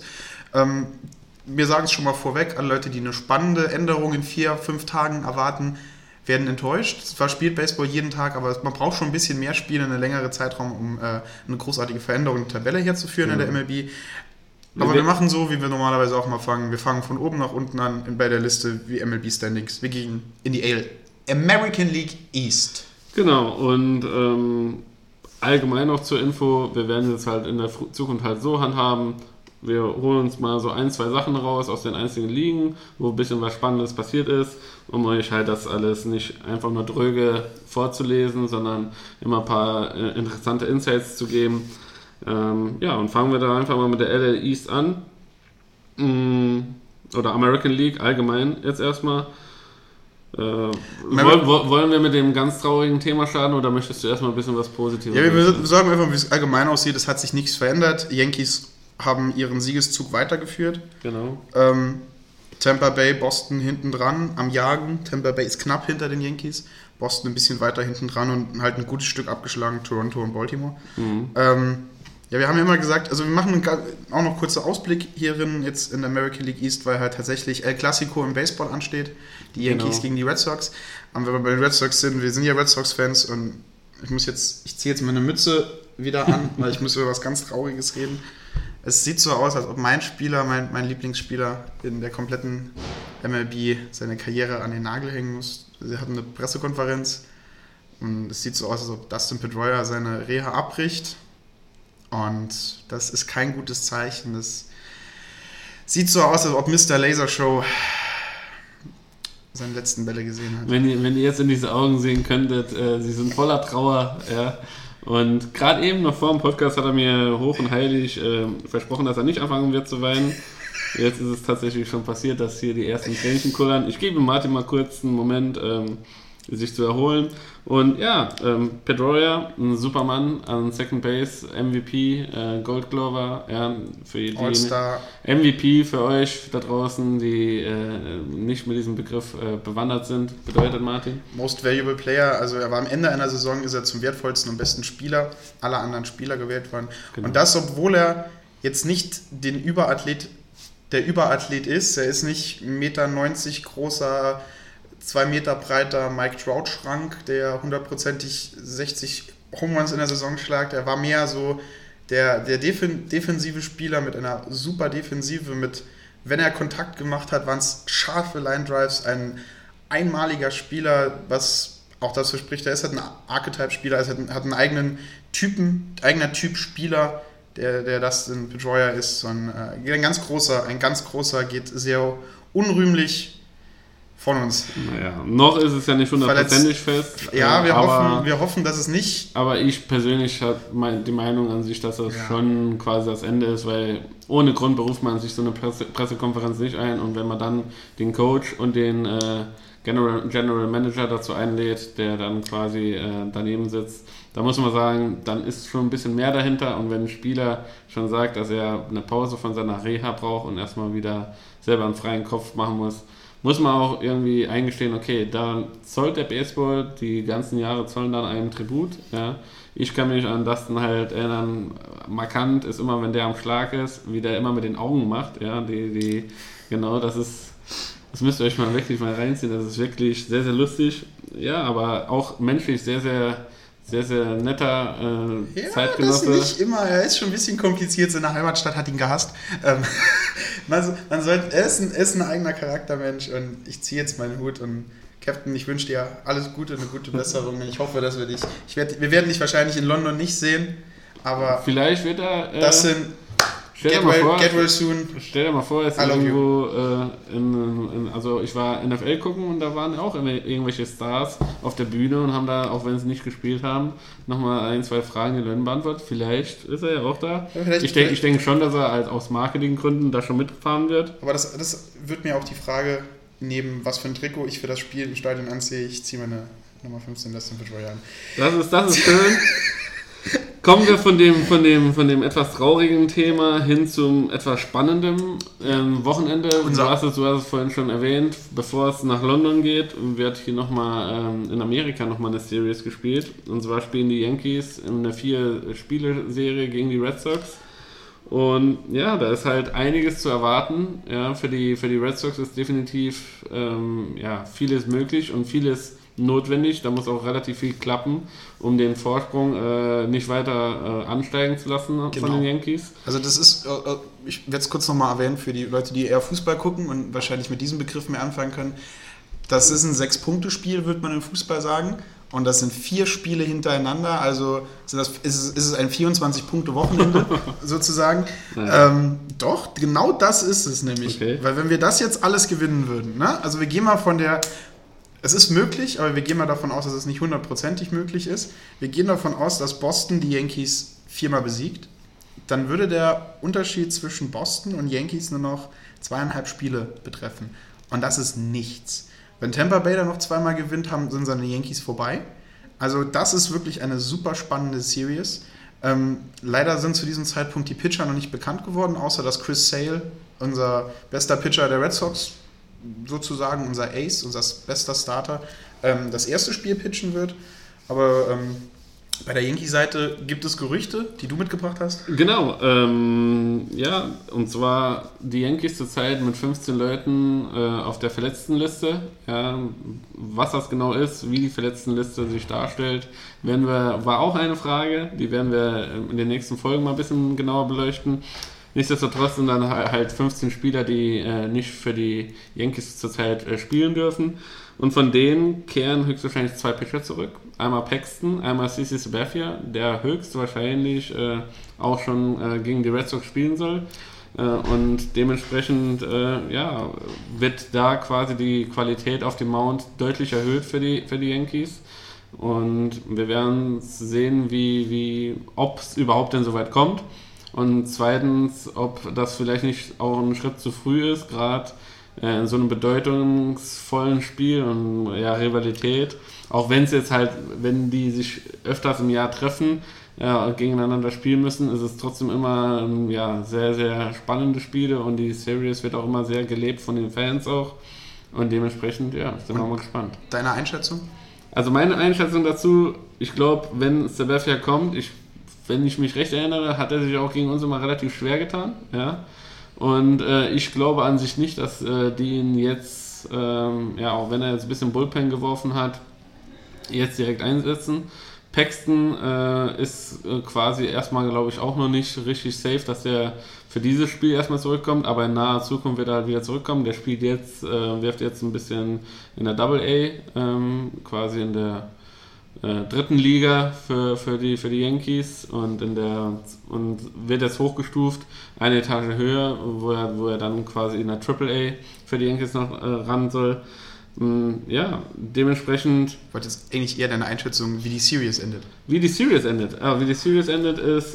Wir sagen es schon mal vorweg, alle Leute, die eine spannende Änderung in 4-5 Tagen erwarten, werden enttäuscht. Zwar spielt Baseball jeden Tag, aber man braucht schon ein bisschen mehr Spiele, einen längeren Zeitraum, um eine großartige Veränderung in der Tabelle herzuführen in der MLB. Aber wir machen so, wie wir normalerweise auch mal fangen. Wir fangen von oben nach unten an bei der Liste wie MLB Standings. Wir gehen in die American League East. Genau, und allgemein noch zur Info, wir werden jetzt halt in der Zukunft halt so handhaben, wir holen uns mal so 1-2 Sachen raus aus den einzelnen Ligen, wo ein bisschen was Spannendes passiert ist, um euch halt das alles nicht einfach nur dröge vorzulesen, sondern immer ein paar interessante Insights zu geben. Und fangen wir da einfach mal mit der LA East an. Oder American League allgemein jetzt erstmal. Wollen wir mit dem ganz traurigen Thema starten oder möchtest du erstmal ein bisschen was Positives? Ja, wir sagen einfach, wie es allgemein aussieht. Es hat sich nichts verändert. Yankees haben ihren Siegeszug weitergeführt. Genau. Tampa Bay, Boston hinten dran am Jagen. Tampa Bay ist knapp hinter den Yankees. Boston ein bisschen weiter hinten dran und halt ein gutes Stück abgeschlagen, Toronto und Baltimore. Wir haben ja immer gesagt, also wir machen auch noch kurzer Ausblick hierin jetzt in der American League East, weil halt tatsächlich El Clasico im Baseball ansteht, die Yankees gegen die Red Sox. Und wenn wir bei den Red Sox sind, wir sind ja Red Sox-Fans und ich ziehe jetzt meine Mütze wieder an, weil ich muss über was ganz Trauriges reden. Es sieht so aus, als ob mein Lieblingsspieler in der kompletten MLB seine Karriere an den Nagel hängen muss. Sie hatten eine Pressekonferenz und es sieht so aus, als ob Dustin Pedroia seine Reha abbricht. Und das ist kein gutes Zeichen. Das sieht so aus, als ob Mr. Lasershow seine letzten Bälle gesehen hat. Wenn ihr jetzt in diese Augen sehen könntet, sie sind voller Trauer. Ja. Und gerade eben noch vor dem Podcast hat er mir hoch und heilig versprochen, dass er nicht anfangen wird zu weinen. Jetzt ist es tatsächlich schon passiert, dass hier die ersten Tränchen kullern. Ich gebe Martin mal kurz einen Moment, sich zu erholen. Und ja, Pedroia, ein Supermann an Second Base, MVP, Gold Glover, ja, für die All-Star. MVP für euch da draußen, die nicht mit diesem Begriff bewandert sind, bedeutet Martin? Most Valuable Player, also er war am Ende einer Saison, ist er zum wertvollsten und besten Spieler aller anderen Spieler gewählt worden. Genau. Und das, obwohl er jetzt nicht der Überathlet ist, er ist nicht 1,90 Meter großer, 2 Meter breiter Mike Trout-Schrank, der 100%ig 60 Home Runs in der Saison schlagt. Er war mehr so der defensive Spieler mit einer super Defensive, wenn er Kontakt gemacht hat, waren es scharfe Line-Drives, ein einmaliger Spieler, was auch dafür spricht, er ist halt ein Archetype-Spieler, er hat einen eigenen eigener Typ Spieler, der das in Pedroia ist. Und, ein ganz großer, geht sehr unrührlich von uns. Naja, noch ist es ja nicht 100%ig fest. Ja, wir hoffen, dass es nicht. Aber ich persönlich habe die Meinung an sich, dass das schon quasi das Ende ist, weil ohne Grund beruft man sich so eine Pressekonferenz nicht ein und wenn man dann den Coach und den General Manager dazu einlädt, der dann quasi daneben sitzt, da muss man sagen, dann ist schon ein bisschen mehr dahinter und wenn ein Spieler schon sagt, dass er eine Pause von seiner Reha braucht und erstmal wieder selber einen freien Kopf machen muss man auch irgendwie eingestehen, okay, da zollt der Baseball, die ganzen Jahre zollen dann einem Tribut. Ja. Ich kann mich an Dustin halt erinnern, markant ist immer, wenn der am Schlag ist, wie der immer mit den Augen macht. Ja, genau, das müsst ihr euch mal wirklich mal reinziehen, das ist wirklich sehr, sehr lustig. Ja, aber auch menschlich sehr, sehr, sehr, sehr netter Zeitgenosse. Das nicht immer, er ist schon ein bisschen kompliziert, seine Heimatstadt hat ihn gehasst. Er ist ein eigener Charaktermensch und ich ziehe jetzt meinen Hut und Captain, ich wünsche dir alles Gute, eine gute Besserung. Ich hoffe, dass wir werden dich wahrscheinlich in London nicht sehen, aber vielleicht wird er das sind Get well soon. Stell dir mal vor, jetzt irgendwo also ich war NFL gucken und da waren auch irgendwelche Stars auf der Bühne und haben da, auch wenn sie nicht gespielt haben, nochmal 1-2 Fragen den Leuten beantwortet. Vielleicht ist er ja auch da. Ja, ich denke schon, dass er aus Marketinggründen da schon mitfahren wird. Aber das wird mir auch die Frage nehmen, was für ein Trikot ich für das Spiel im Stadion anziehe. Ich ziehe meine Nummer 15 Dustin Pedroia an. Das ist schön. Kommen wir von dem etwas traurigen Thema hin zum etwas spannenden Wochenende. Du hast es vorhin schon erwähnt, bevor es nach London geht, wird hier nochmal in Amerika nochmal eine Series gespielt. Und zwar spielen die Yankees in einer 4-Spiele-Serie gegen die Red Sox. Und ja, da ist halt einiges zu erwarten. Ja, für die Red Sox ist definitiv vieles möglich und vieles notwendig. Da muss auch relativ viel klappen, um den Vorsprung nicht weiter ansteigen zu lassen von den Yankees. Also das ist, ich werde es kurz nochmal erwähnen für die Leute, die eher Fußball gucken und wahrscheinlich mit diesem Begriff mehr anfangen können. Das ist ein 6-Punkte-Spiel, würde man im Fußball sagen. und das sind 4 Spiele hintereinander, also ist es ein 24-Punkte-Wochenende sozusagen. Doch, genau das ist es nämlich. Okay. Weil wenn wir das jetzt alles gewinnen würden, ne? Also wir gehen mal von der, es ist möglich, aber wir gehen mal davon aus, dass es nicht 100%ig möglich ist. Wir gehen davon aus, dass Boston die Yankees 4-mal besiegt. Dann würde der Unterschied zwischen Boston und Yankees nur noch 2,5 Spiele betreffen. Und das ist nichts. Wenn Tampa Bay da noch 2-mal gewinnt, sind seine Yankees vorbei. Also das ist wirklich eine super spannende Series. Leider sind zu diesem Zeitpunkt die Pitcher noch nicht bekannt geworden, außer dass Chris Sale, unser bester Pitcher der Red Sox, sozusagen unser Ace, unser bester Starter, das erste Spiel pitchen wird. Aber bei der Yankee-Seite gibt es Gerüchte, die du mitgebracht hast? Genau, ja, und zwar die Yankees zurzeit mit 15 Leuten auf der Verletztenliste. Ja, was das genau ist, wie die Verletztenliste sich darstellt, war auch eine Frage, die werden wir in den nächsten Folgen mal ein bisschen genauer beleuchten. Nichtsdestotrotz sind dann halt 15 Spieler, die nicht für die Yankees zurzeit spielen dürfen. Und von denen kehren höchstwahrscheinlich 2 Pitcher zurück. Einmal Paxton, einmal CC Sabathia, der höchstwahrscheinlich auch schon gegen die Red Sox spielen soll. Und dementsprechend wird da quasi die Qualität auf dem Mound deutlich erhöht für die Yankees. Und wir werden sehen, ob es überhaupt denn so weit kommt. Und zweitens, ob das vielleicht nicht auch ein Schritt zu früh ist, gerade in so einem bedeutungsvollen Spiel und Rivalität. Auch wenn die sich öfters im Jahr treffen, gegeneinander spielen müssen, ist es trotzdem immer sehr, sehr spannende Spiele und die Series wird auch immer sehr gelebt von den Fans auch. Und dementsprechend, sind wir mal gespannt. Deine Einschätzung? Also meine Einschätzung dazu, ich glaube, wenn Sabathia kommt, wenn ich mich recht erinnere, hat er sich auch gegen uns immer relativ schwer getan. Ja? Und ich glaube an sich nicht, dass die ihn jetzt, auch wenn er jetzt ein bisschen Bullpen geworfen hat, jetzt direkt einsetzen. Paxton ist quasi erstmal, glaube ich, auch noch nicht richtig safe, dass er für dieses Spiel erstmal zurückkommt, aber in naher Zukunft wird er halt wieder zurückkommen. Der spielt jetzt, wirft jetzt ein bisschen in der Double-A, quasi in der dritten Liga für die Yankees und wird jetzt hochgestuft, eine Etage höher, wo er dann quasi in der Triple-A für die Yankees noch ran soll. Dementsprechend. Ich wollte jetzt eigentlich eher deine Einschätzung, wie die Series endet. Wie die Series endet ist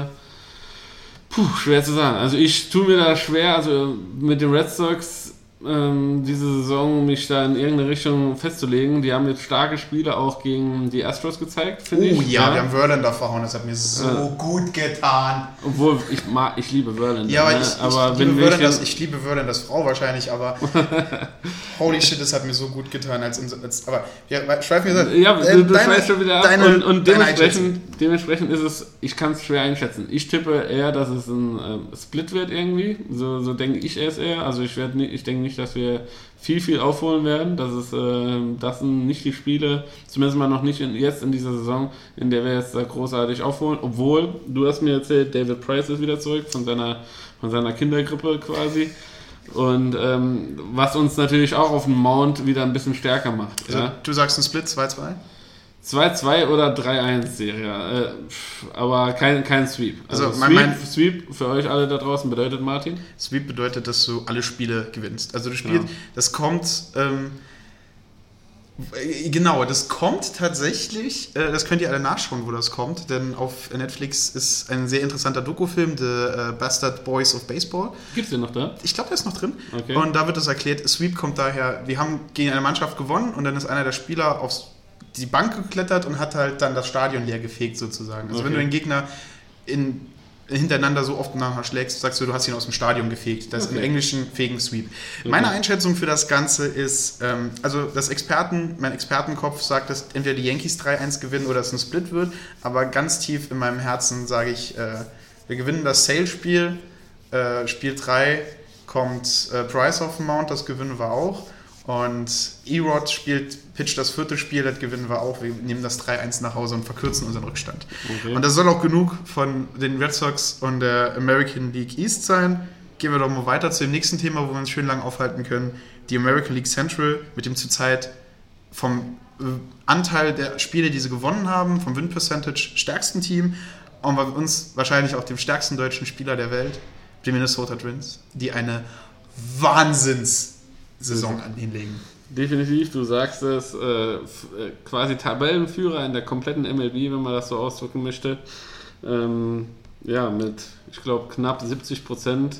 schwer zu sagen. Also ich tue mir da schwer, also mit den Red Sox diese Saison mich da in irgendeine Richtung festzulegen. Die haben jetzt starke Spiele auch gegen die Astros gezeigt, finde ich. Wir haben Verlander verhauen, das hat mir so gut getan. Obwohl, ich liebe Verlander. Ja, aber ich liebe Verlanders Frau wahrscheinlich, aber holy shit, das hat mir so gut getan. Aber schweif mir du schweifst schon wieder ab und dementsprechend ist es, ich kann es schwer einschätzen. Ich tippe eher, dass es ein Split wird irgendwie, so denke ich es eher. Also ich denke nicht, dass wir viel aufholen werden. Das sind nicht die Spiele, zumindest mal noch nicht jetzt in dieser Saison, in der wir jetzt großartig aufholen. Obwohl, du hast mir erzählt, David Price ist wieder zurück von seiner Kindergrippe quasi. Und was uns natürlich auch auf dem Mount wieder ein bisschen stärker macht. Also, du sagst ein Split, 2-2? 2-2 oder 3-1-Serie. Aber kein Sweep. Also Sweep für euch alle da draußen bedeutet, Martin? Sweep bedeutet, dass du alle Spiele gewinnst. Also du spielst, das kommt... Genau, das kommt tatsächlich, das könnt ihr alle nachschauen, wo das kommt, denn auf Netflix ist ein sehr interessanter Dokufilm, The Bastard Boys of Baseball. Gibt's den noch da? Ich glaube, der ist noch drin. Okay. Und da wird das erklärt, Sweep kommt daher, wir haben gegen eine Mannschaft gewonnen und dann ist einer der Spieler auf die Bank geklettert und hat halt dann das Stadion leer gefegt sozusagen. Also wenn du den Gegner hintereinander so oft nachher schlägst, sagst du hast ihn aus dem Stadion gefegt. Das ist im Englischen fegen Sweep. Okay. Meine Einschätzung für das Ganze ist, also mein Expertenkopf sagt, dass entweder die Yankees 3-1 gewinnen oder es ein Split wird, aber ganz tief in meinem Herzen sage ich, wir gewinnen das Sale-Spiel, Spiel 3 kommt Price auf den Mount, das gewinnen wir auch. Und E-Rod pitcht das 4. Spiel, das gewinnen wir auch. Wir nehmen das 3-1 nach Hause und verkürzen unseren Rückstand. Okay. Und das soll auch genug von den Red Sox und der American League East sein. Gehen wir doch mal weiter zu dem nächsten Thema, wo wir uns schön lang aufhalten können. Die American League Central mit dem zurzeit vom Anteil der Spiele, die sie gewonnen haben, vom Win-Percentage stärksten Team und bei uns wahrscheinlich auch dem stärksten deutschen Spieler der Welt, die Minnesota Twins, die eine Wahnsinnssaison hinlegen. Definitiv, du sagst es, quasi Tabellenführer in der kompletten MLB, wenn man das so ausdrücken möchte. Mit, ich glaube, knapp 70%.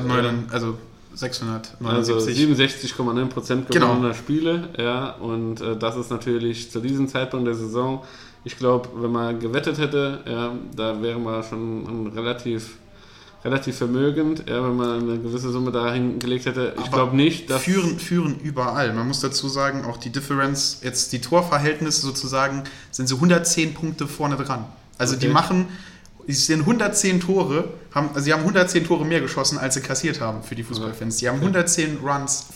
679. Also 67,9% gewonnener Spiele. Ja, und das ist natürlich zu diesem Zeitpunkt der Saison, ich glaube, wenn man gewettet hätte, ja, da wäre man schon relativ vermögend, ja, wenn man eine gewisse Summe da hingelegt hätte. Ich glaube nicht, dass... Führen überall. Man muss dazu sagen, auch die Differenz, jetzt die Torverhältnisse sozusagen, sind so 110 Punkte vorne dran. Also okay. Die sind 110 Tore, sie haben 110 Tore mehr geschossen, als sie kassiert haben für die Fußballfans. Die haben 110 Runs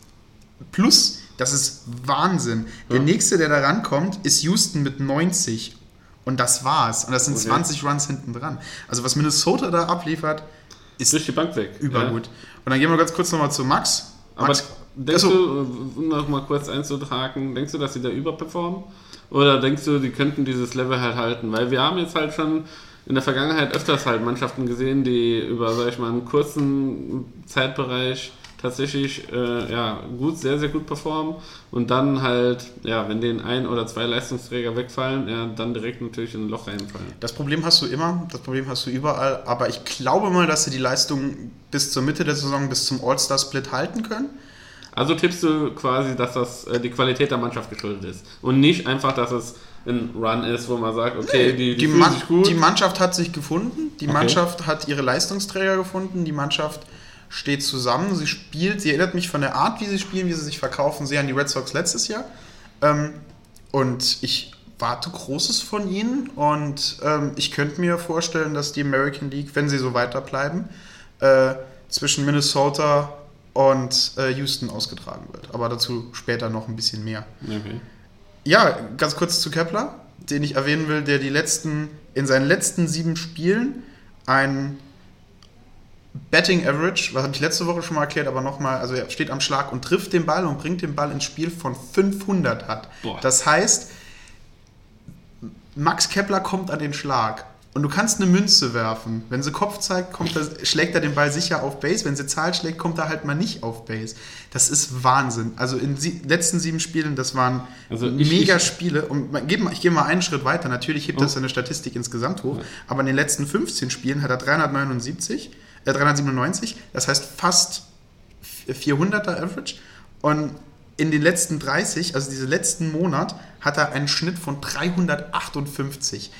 plus, das ist Wahnsinn. Der nächste, der da rankommt, ist Houston mit 90 und das war's. Und das sind 20 Runs hinten dran. Also was Minnesota da abliefert, ist durch die Bank weg. Übergut. Ja. Und dann gehen wir ganz kurz nochmal zu Max. Aber denkst du, noch mal kurz einzutragen, denkst du, dass sie da überperformen? Oder denkst du, die könnten dieses Level halt halten? Weil wir haben jetzt halt schon in der Vergangenheit öfters halt Mannschaften gesehen, die über, sag ich mal, einen kurzen Zeitbereich tatsächlich sehr, sehr gut performen und dann halt, ja, wenn denen 1 oder 2 Leistungsträger wegfallen, ja, dann direkt natürlich in ein Loch reinfallen. Das Problem hast du immer, das Problem hast du überall, aber ich glaube mal, dass sie die Leistung bis zur Mitte der Saison, bis zum All-Star-Split halten können. Also tippst du quasi, dass das die Qualität der Mannschaft geschuldet ist und nicht einfach, dass es ein Run ist, wo man sagt, okay, die fühlen sich gut. Die Mannschaft hat sich gefunden, die Mannschaft hat ihre Leistungsträger gefunden, die Mannschaft steht zusammen, sie erinnert mich von der Art, wie sie spielen, wie sie sich verkaufen, sehr an die Red Sox letztes Jahr. Und ich warte Großes von ihnen und ich könnte mir vorstellen, dass die American League, wenn sie so weiterbleiben, zwischen Minnesota und Houston ausgetragen wird. Aber dazu später noch ein bisschen mehr. Okay. Ja, ganz kurz zu Kepler, den ich erwähnen will, der in seinen letzten 7 Spielen ein Batting Average, was habe ich letzte Woche schon mal erklärt, aber nochmal, also er steht am Schlag und trifft den Ball und bringt den Ball ins Spiel von 500 hat. Boah. Das heißt, Max Kepler kommt an den Schlag und du kannst eine Münze werfen. Wenn sie Kopf zeigt, schlägt er den Ball sicher auf Base. Wenn sie Zahl schlägt, kommt er halt mal nicht auf Base. Das ist Wahnsinn. Also in den letzten 7 Spielen, das waren mega Spiele. Und ich gehe mal einen Schritt weiter. Natürlich hebt das seine Statistik insgesamt hoch. Ja. Aber in den letzten 15 Spielen hat er 397. Das heißt fast 400er Average. Und in den letzten 30, also diesen letzten Monat, hat er einen Schnitt von 358.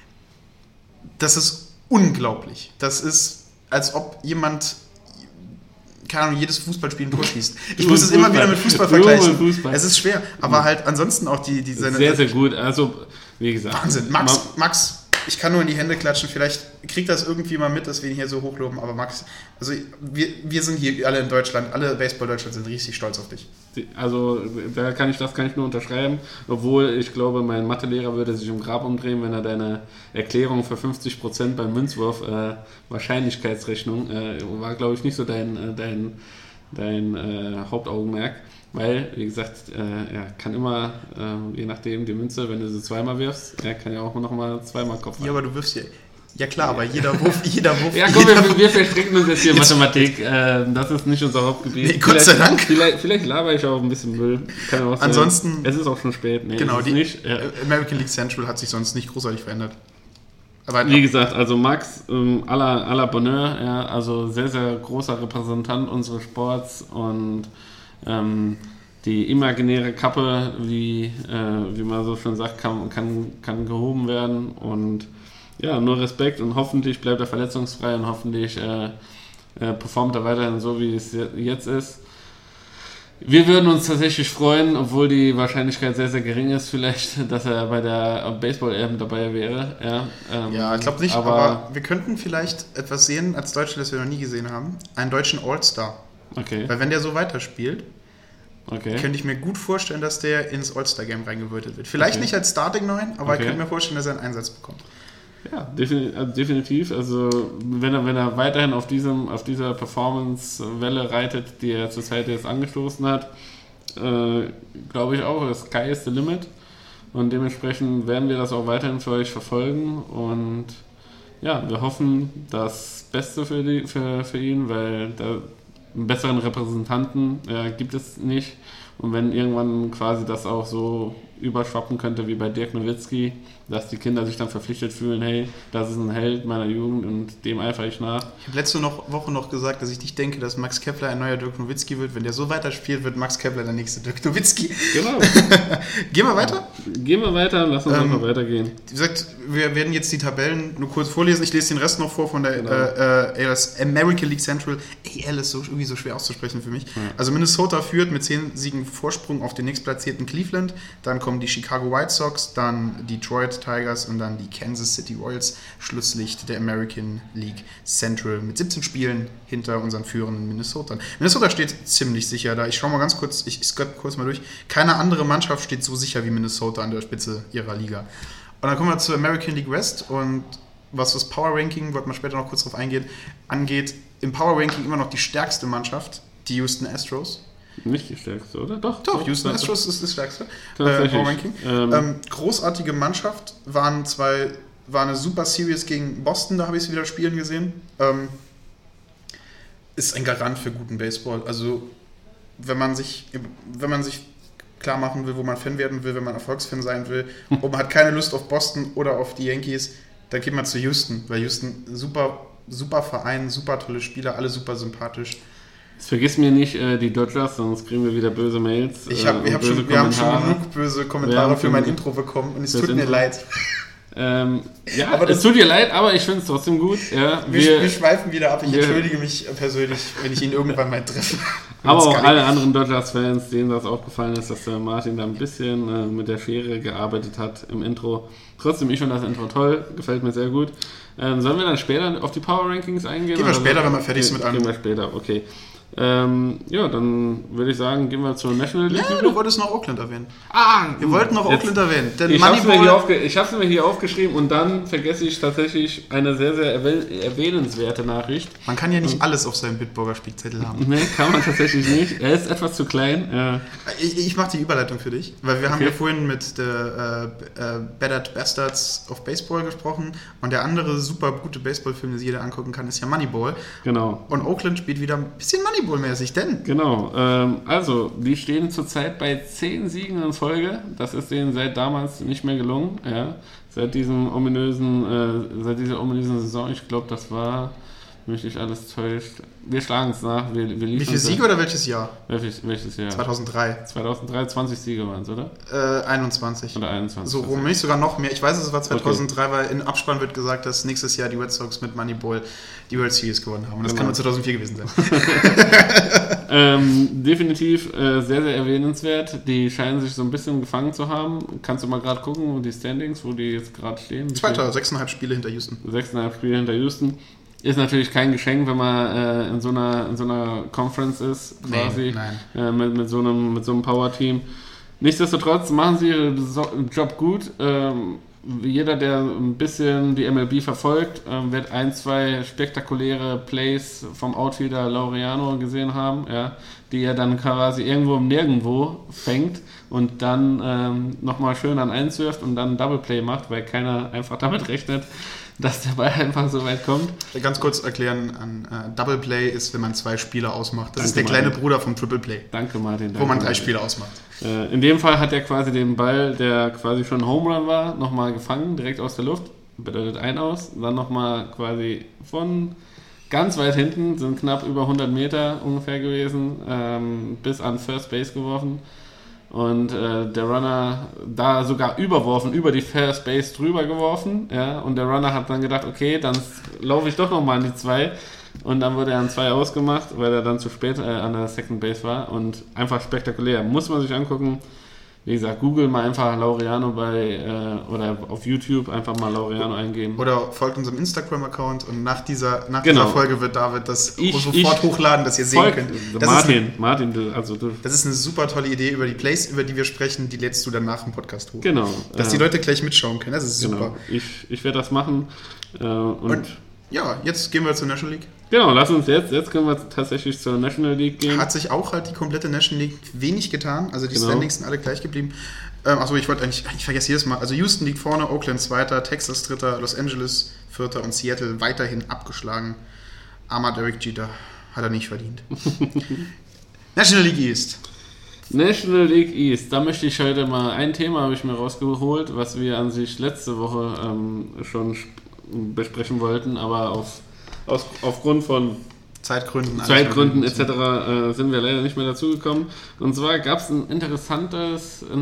Das ist unglaublich. Das ist, als ob jemand, keine Ahnung, jedes Fußballspiel ein Tor schießt. Ich muss es immer wieder mit Fußball vergleichen. Es ist schwer, aber halt ansonsten auch seine... Sehr, sehr gut. Also, wie gesagt... Wahnsinn. Max, ich kann nur in die Hände klatschen. Vielleicht kriegt das irgendwie mal mit, dass wir ihn hier so hochloben. Aber Max, also wir sind hier alle in Deutschland, alle Baseball-Deutschland sind richtig stolz auf dich. Also das kann ich nur unterschreiben. Obwohl ich glaube, mein Mathelehrer würde sich im Grab umdrehen, wenn er deine Erklärung für 50% beim Münzwurf, Wahrscheinlichkeitsrechnung, war glaube ich nicht so dein Hauptaugenmerk. Weil, wie gesagt, kann immer, je nachdem, die Münze, wenn du sie zweimal wirfst, kann ja auch noch mal zweimal Kopf rein. Ja, aber du wirfst ja klar, aber jeder Wurf. Ja, komm, wir verstricken uns jetzt hier in Mathematik. Das ist nicht unser Hauptgebiet. Nee, Gott sei Dank. Vielleicht laber ich auch ein bisschen Müll. Kann auch sein. Ansonsten. Es ist auch schon spät. Nee, genau, American League Central hat sich sonst nicht großartig verändert. Aber wie gesagt, also Max, à la Bonheur, ja, also sehr, sehr großer Repräsentant unseres Sports und die imaginäre Kappe, wie man so schön sagt, kann gehoben werden und ja, nur Respekt und hoffentlich bleibt er verletzungsfrei und hoffentlich performt er weiterhin so, wie es jetzt ist. Wir würden uns tatsächlich freuen, obwohl die Wahrscheinlichkeit sehr, sehr gering ist, vielleicht, dass er bei der Baseball-EM dabei wäre. Ja, ich glaube nicht, aber wir könnten vielleicht etwas sehen als Deutsche, das wir noch nie gesehen haben. Einen deutschen All-Star. Okay. Weil wenn der so weiterspielt, könnte ich mir gut vorstellen, dass der ins All-Star-Game reingewürdet wird. Vielleicht nicht als Starting 9, aber ich könnte mir vorstellen, dass er einen Einsatz bekommt. Ja, definitiv. Also wenn er weiterhin auf dieser Performance-Welle reitet, die er zurzeit jetzt angestoßen hat, glaube ich auch, das Sky is the limit. Und dementsprechend werden wir das auch weiterhin für euch verfolgen. Und ja, wir hoffen das Beste für ihn, weil einen besseren Repräsentanten gibt es nicht. Und wenn irgendwann quasi das auch so überschwappen könnte wie bei Dirk Nowitzki, dass die Kinder sich dann verpflichtet fühlen, hey, das ist ein Held meiner Jugend und dem eifere ich nach. Ich habe letzte Woche noch gesagt, dass ich nicht denke, dass Max Kepler ein neuer Dirk Nowitzki wird. Wenn der so weiterspielt, wird Max Kepler der nächste Dirk Nowitzki. Genau. Gehen wir weiter? Gehen wir weiter, lass uns einfach weitergehen. Wie gesagt, wir werden jetzt die Tabellen nur kurz vorlesen. Ich lese den Rest noch vor von der American League Central. AL ist irgendwie so schwer auszusprechen für mich. Ja. Also Minnesota führt mit 10 Siegen Vorsprung auf den nächstplatzierten Cleveland. Dann kommen die Chicago White Sox, dann Detroit Tigers und dann die Kansas City Royals. Schlusslicht der American League Central mit 17 Spielen hinter unseren führenden Minnesota. Minnesota steht ziemlich sicher da. Ich schaue mal ganz kurz, ich skippe kurz mal durch. Keine andere Mannschaft steht so sicher wie Minnesota an der Spitze ihrer Liga. Und dann kommen wir zur American League West und was das Power Ranking, wollten wir später noch kurz drauf eingehen, angeht, im Power Ranking immer noch die stärkste Mannschaft, die Houston Astros. Nicht die stärkste, oder? Doch, Houston Astros ist das stärkste Power Ranking. Großartige Mannschaft, war eine super Series gegen Boston, da habe ich es wieder spielen gesehen. Ist ein Garant für guten Baseball. Also wenn man sich klar machen will, wo man Fan werden will, wenn man Erfolgsfan sein will, und man hat keine Lust auf Boston oder auf die Yankees, dann geht man zu Houston, weil Houston super Verein, super tolle Spieler, alle super sympathisch. Jetzt vergiss mir nicht die Dodgers, sonst kriegen wir wieder böse Mails. Wir haben schon genug böse Kommentare für mein Intro bekommen und es tut mir leid. Aber es tut dir leid, aber ich finde es trotzdem gut. Ja, wir schweifen wieder ab. Ich entschuldige mich persönlich, wenn ich ihn irgendwann mal treffe. Aber auch alle anderen Dodgers-Fans, denen das aufgefallen ist, dass der Martin da ein bisschen mit der Schere gearbeitet hat im Intro. Trotzdem, ich finde das Intro toll, gefällt mir sehr gut. Sollen wir dann später auf die Power Rankings eingehen? Gehen wir später, wenn wir fertig sind mit allem. Gehen wir später, okay. Dann würde ich sagen, gehen wir zur National League. Ja, du wolltest noch Oakland erwähnen. Wir wollten noch Oakland erwähnen. Denn ich habe es mir hier aufgeschrieben und dann vergesse ich tatsächlich eine sehr, sehr erwähnenswerte Nachricht. Man kann ja nicht alles auf seinem Bitburger Spickzettel haben. Nee, kann man tatsächlich nicht. Er ist etwas zu klein. Ich mache die Überleitung für dich, weil wir haben ja vorhin mit der Battered Bastards of Baseball gesprochen und der andere super gute Baseballfilm, den sich jeder angucken kann, ist ja Moneyball. Genau. Und Oakland spielt wieder ein bisschen Moneyball-mäßig, denn? Genau, also die stehen zurzeit bei 10 Siegen in Folge. Das ist denen seit damals nicht mehr gelungen. Ja. Seit dieser ominösen Saison, ich glaube, das war, wenn mich nicht alles täuscht. Wir schlagen es nach. Wie viele Siege oder welches Jahr? Welches Jahr? 2003. 2003, 20 Siege waren es, oder? 21. Oder 21. So rum, nicht sogar noch mehr. Ich weiß, es war 2003, okay. Weil im Abspann wird gesagt, dass nächstes Jahr die Red Sox mit Moneyball die World Series gewonnen haben. Und das kann nur 2004 gewesen sein. Definitiv sehr, sehr erwähnenswert. Die scheinen sich so ein bisschen gefangen zu haben. Kannst du mal gerade gucken, die Standings, wo die jetzt gerade stehen? Zweiter, 6,5 Spiele hinter Houston. 6,5 Spiele hinter Houston. Ist natürlich kein Geschenk, wenn man in so einer Conference ist, quasi, mit so einem Power-Team. Nichtsdestotrotz machen sie ihren Job gut. Jeder, der ein bisschen die MLB verfolgt, wird 1-2 spektakuläre Plays vom Outfielder Laureano gesehen haben, ja, die er dann quasi irgendwo im Nirgendwo fängt und dann nochmal schön an 1 wirft und dann ein Double Play macht, weil keiner einfach damit rechnet, dass der Ball einfach so weit kommt. Ganz kurz erklären, Double Play ist, wenn man 2 Spieler ausmacht. Das ist der kleine Bruder vom Triple Play. Danke, Martin. Wo man 3 Spieler ausmacht. In dem Fall hat er quasi den Ball, der quasi schon ein Home Run war, nochmal gefangen, direkt aus der Luft. Bedeutet ein aus, dann nochmal quasi von ganz weit hinten, sind knapp über 100 Meter ungefähr gewesen, bis an First Base geworfen. Und der Runner da sogar überworfen, über die First Base drüber geworfen. Ja, und der Runner hat dann gedacht, okay, dann laufe ich doch nochmal an die 2. Und dann wurde er an 2 ausgemacht, weil er dann zu spät an der Second Base war. Und einfach spektakulär. Muss man sich angucken. Wie gesagt, google mal einfach Laureano oder auf YouTube einfach mal Laureano eingeben. Oder folgt unserem Instagram-Account und nach dieser Folge wird David das sofort hochladen, dass ihr sehen könnt. Martin, das ist eine super tolle Idee über die Plays, über die wir sprechen, die lädst du dann nach dem Podcast hoch. Genau. Dass die Leute gleich mitschauen können, das ist super. Ich werde das machen. Und ja, jetzt gehen wir zur National League. Genau, lass uns jetzt können wir tatsächlich zur National League gehen. Hat sich auch halt die komplette National League wenig getan. Also die Standings sind alle gleich geblieben. Achso, ich vergesse jedes Mal. Also Houston liegt vorne, Oakland Zweiter, Texas Dritter, Los Angeles Vierter und Seattle weiterhin abgeschlagen. Armer Derek Jeter hat er nicht verdient. National League East. National League East, da möchte ich heute mal, ein Thema habe ich mir rausgeholt, was wir an sich letzte Woche schon besprechen wollten, aber aufgrund von Zeitgründen etc. Sind wir leider nicht mehr dazugekommen. Und zwar gab es einen interessanten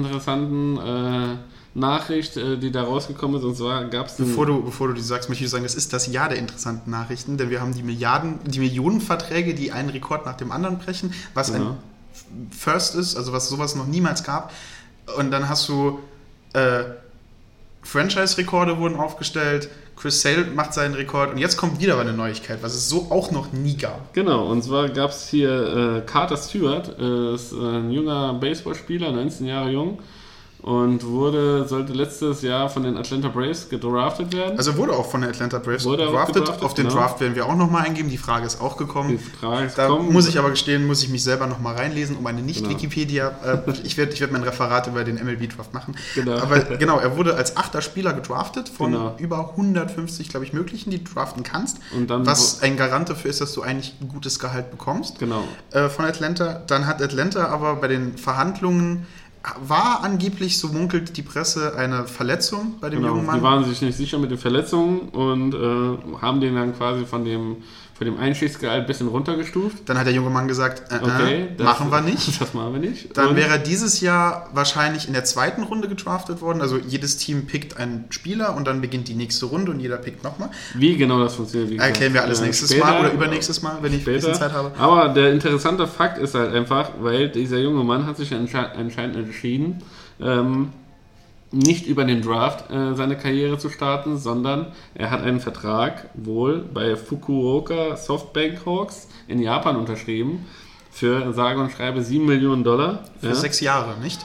Nachricht, die da rausgekommen ist. Und zwar gab es... Bevor du die sagst, möchte ich sagen, das ist das Jahr der interessanten Nachrichten, denn wir haben die Millionenverträge, die einen Rekord nach dem anderen brechen, was ein First ist, also was sowas noch niemals gab. Und dann hast du Franchise-Rekorde wurden aufgestellt, Chris Sale macht seinen Rekord und jetzt kommt wieder eine Neuigkeit, was es so auch noch nie gab. Genau, und zwar gab es hier Carter Stewart, ist ein junger Baseballspieler, 19 Jahre jung, und sollte letztes Jahr von den Atlanta Braves gedraftet werden. Also wurde auch von den Atlanta Braves gedraftet. Auf den Draft werden wir auch nochmal eingehen. Die Frage ist auch gekommen. Muss ich aber gestehen, muss ich mich selber nochmal reinlesen, um eine Nicht-Wikipedia. Ich werd mein Referat über den MLB-Draft machen. Genau. Aber genau, er wurde als 8. Spieler gedraftet von über 150, glaube ich, möglichen, die du draften kannst. Und dann, was ein Garant dafür ist, dass du eigentlich ein gutes Gehalt bekommst. Genau. Von Atlanta. Dann hat Atlanta aber bei den Verhandlungen war angeblich, so munkelt die Presse, eine Verletzung bei dem jungen Mann. Die waren sich nicht sicher mit den Verletzungen und haben den dann quasi von dem Einstiegsgehalt ein bisschen runtergestuft. Dann hat der junge Mann gesagt, machen wir nicht. Das machen wir nicht. Dann wäre er dieses Jahr wahrscheinlich in der 2. Runde gedraftet worden. Also jedes Team pickt einen Spieler und dann beginnt die nächste Runde und jeder pickt nochmal. Wie genau das funktioniert, erklären wir alles nächstes Mal oder übernächstes Mal, wenn ich ein bisschen Zeit habe. Aber der interessante Fakt ist halt einfach, weil dieser junge Mann hat sich anscheinend entschieden, nicht über den Draft seine Karriere zu starten, sondern er hat einen Vertrag wohl bei Fukuoka Softbank Hawks in Japan unterschrieben für sage und schreibe $7 Millionen. Für 6 Jahre, nicht?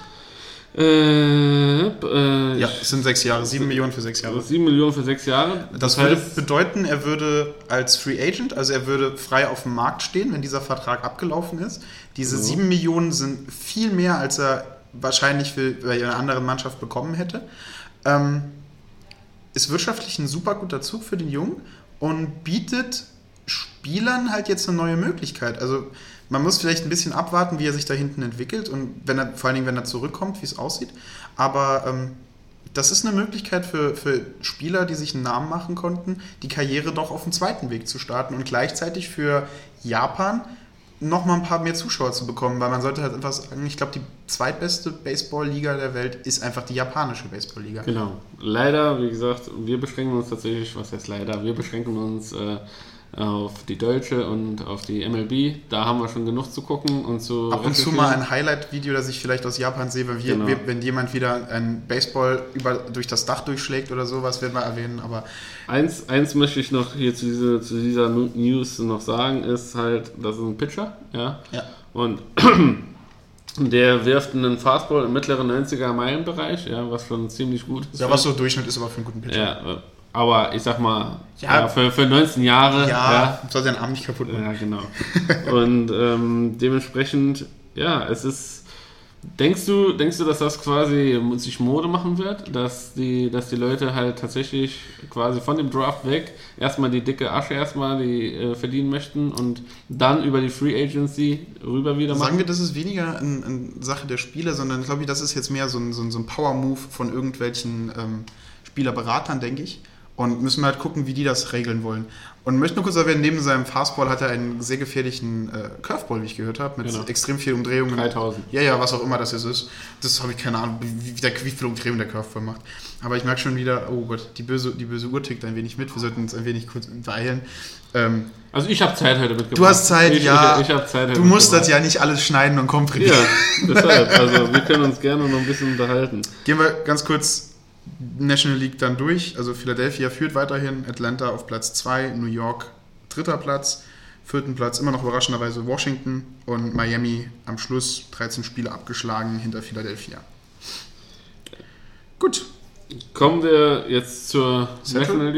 Es sind 6 Jahre, 7 Millionen für 6 Jahre. 7 Millionen für 6 Jahre. Das würde bedeuten, er würde als Free Agent, also er würde frei auf dem Markt stehen, wenn dieser Vertrag abgelaufen ist. Diese 7 Millionen sind viel mehr, als er wahrscheinlich bei einer anderen Mannschaft bekommen hätte. Ist wirtschaftlich ein super guter Zug für den Jungen und bietet Spielern halt jetzt eine neue Möglichkeit. Also man muss vielleicht ein bisschen abwarten, wie er sich da hinten entwickelt und vor allen Dingen, wenn er zurückkommt, wie es aussieht. Aber das ist eine Möglichkeit für Spieler, die sich einen Namen machen konnten, die Karriere doch auf dem zweiten Weg zu starten und gleichzeitig für Japan noch mal ein paar mehr Zuschauer zu bekommen, weil man sollte halt einfach sagen, ich glaube, die zweitbeste Baseball-Liga der Welt ist einfach die japanische Baseball-Liga. Genau. Leider, wie gesagt, wir beschränken uns tatsächlich, was heißt leider, wir beschränken uns auf die deutsche und auf die MLB. Da haben wir schon genug zu gucken und zu ab und zu mal ein Highlight-Video, das ich vielleicht aus Japan sehe, wenn jemand wieder ein Baseball durch das Dach durchschlägt oder sowas, werden wir erwähnen. Aber eins möchte ich noch hier zu dieser News noch sagen, ist halt, das ist ein Pitcher, ja. Und der wirft einen Fastball im mittleren 90er-Meilen-Bereich, ja, was schon ziemlich gut ist. Ja, was so Durchschnitt ist, aber für einen guten Pitcher. Ja, aber ich sag mal, für 19 Jahre. Soll seinen Arm nicht kaputt machen. Ja, genau. Und dementsprechend, es ist. Denkst du, dass das quasi sich Mode machen wird? Dass die Leute halt tatsächlich quasi von dem Draft weg erstmal die dicke Asche verdienen möchten und dann über die Free Agency rüber wieder machen? Sagen wir, das ist weniger eine Sache der Spieler, sondern glaube ich, das ist jetzt mehr so ein Power-Move von irgendwelchen Spielerberatern, denke ich. Und müssen wir halt gucken, wie die das regeln wollen. Und möchte nur kurz erwähnen, neben seinem Fastball hat er einen sehr gefährlichen Curveball, wie ich gehört habe, mit extrem viel Umdrehungen. 3000. Ja, was auch immer das jetzt ist. Das habe ich keine Ahnung, wie viel Umdrehungen der Curveball macht. Aber ich merke schon wieder, oh Gott, die böse Uhr tickt ein wenig mit. Wir sollten uns ein wenig kurz beeilen. Also ich habe Zeit heute mitgebracht. Du hast Zeit, ich habe Zeit heute Du musst das ja nicht alles schneiden und komprimieren. Ja, deshalb. Also wir können uns gerne noch ein bisschen unterhalten. Gehen wir ganz kurz National League dann durch. Also Philadelphia führt weiterhin, Atlanta auf Platz 2, New York 3. Platz, 4. Platz immer noch überraschenderweise Washington und Miami am Schluss 13 Spiele abgeschlagen hinter Philadelphia. Gut. Kommen wir jetzt zur National League.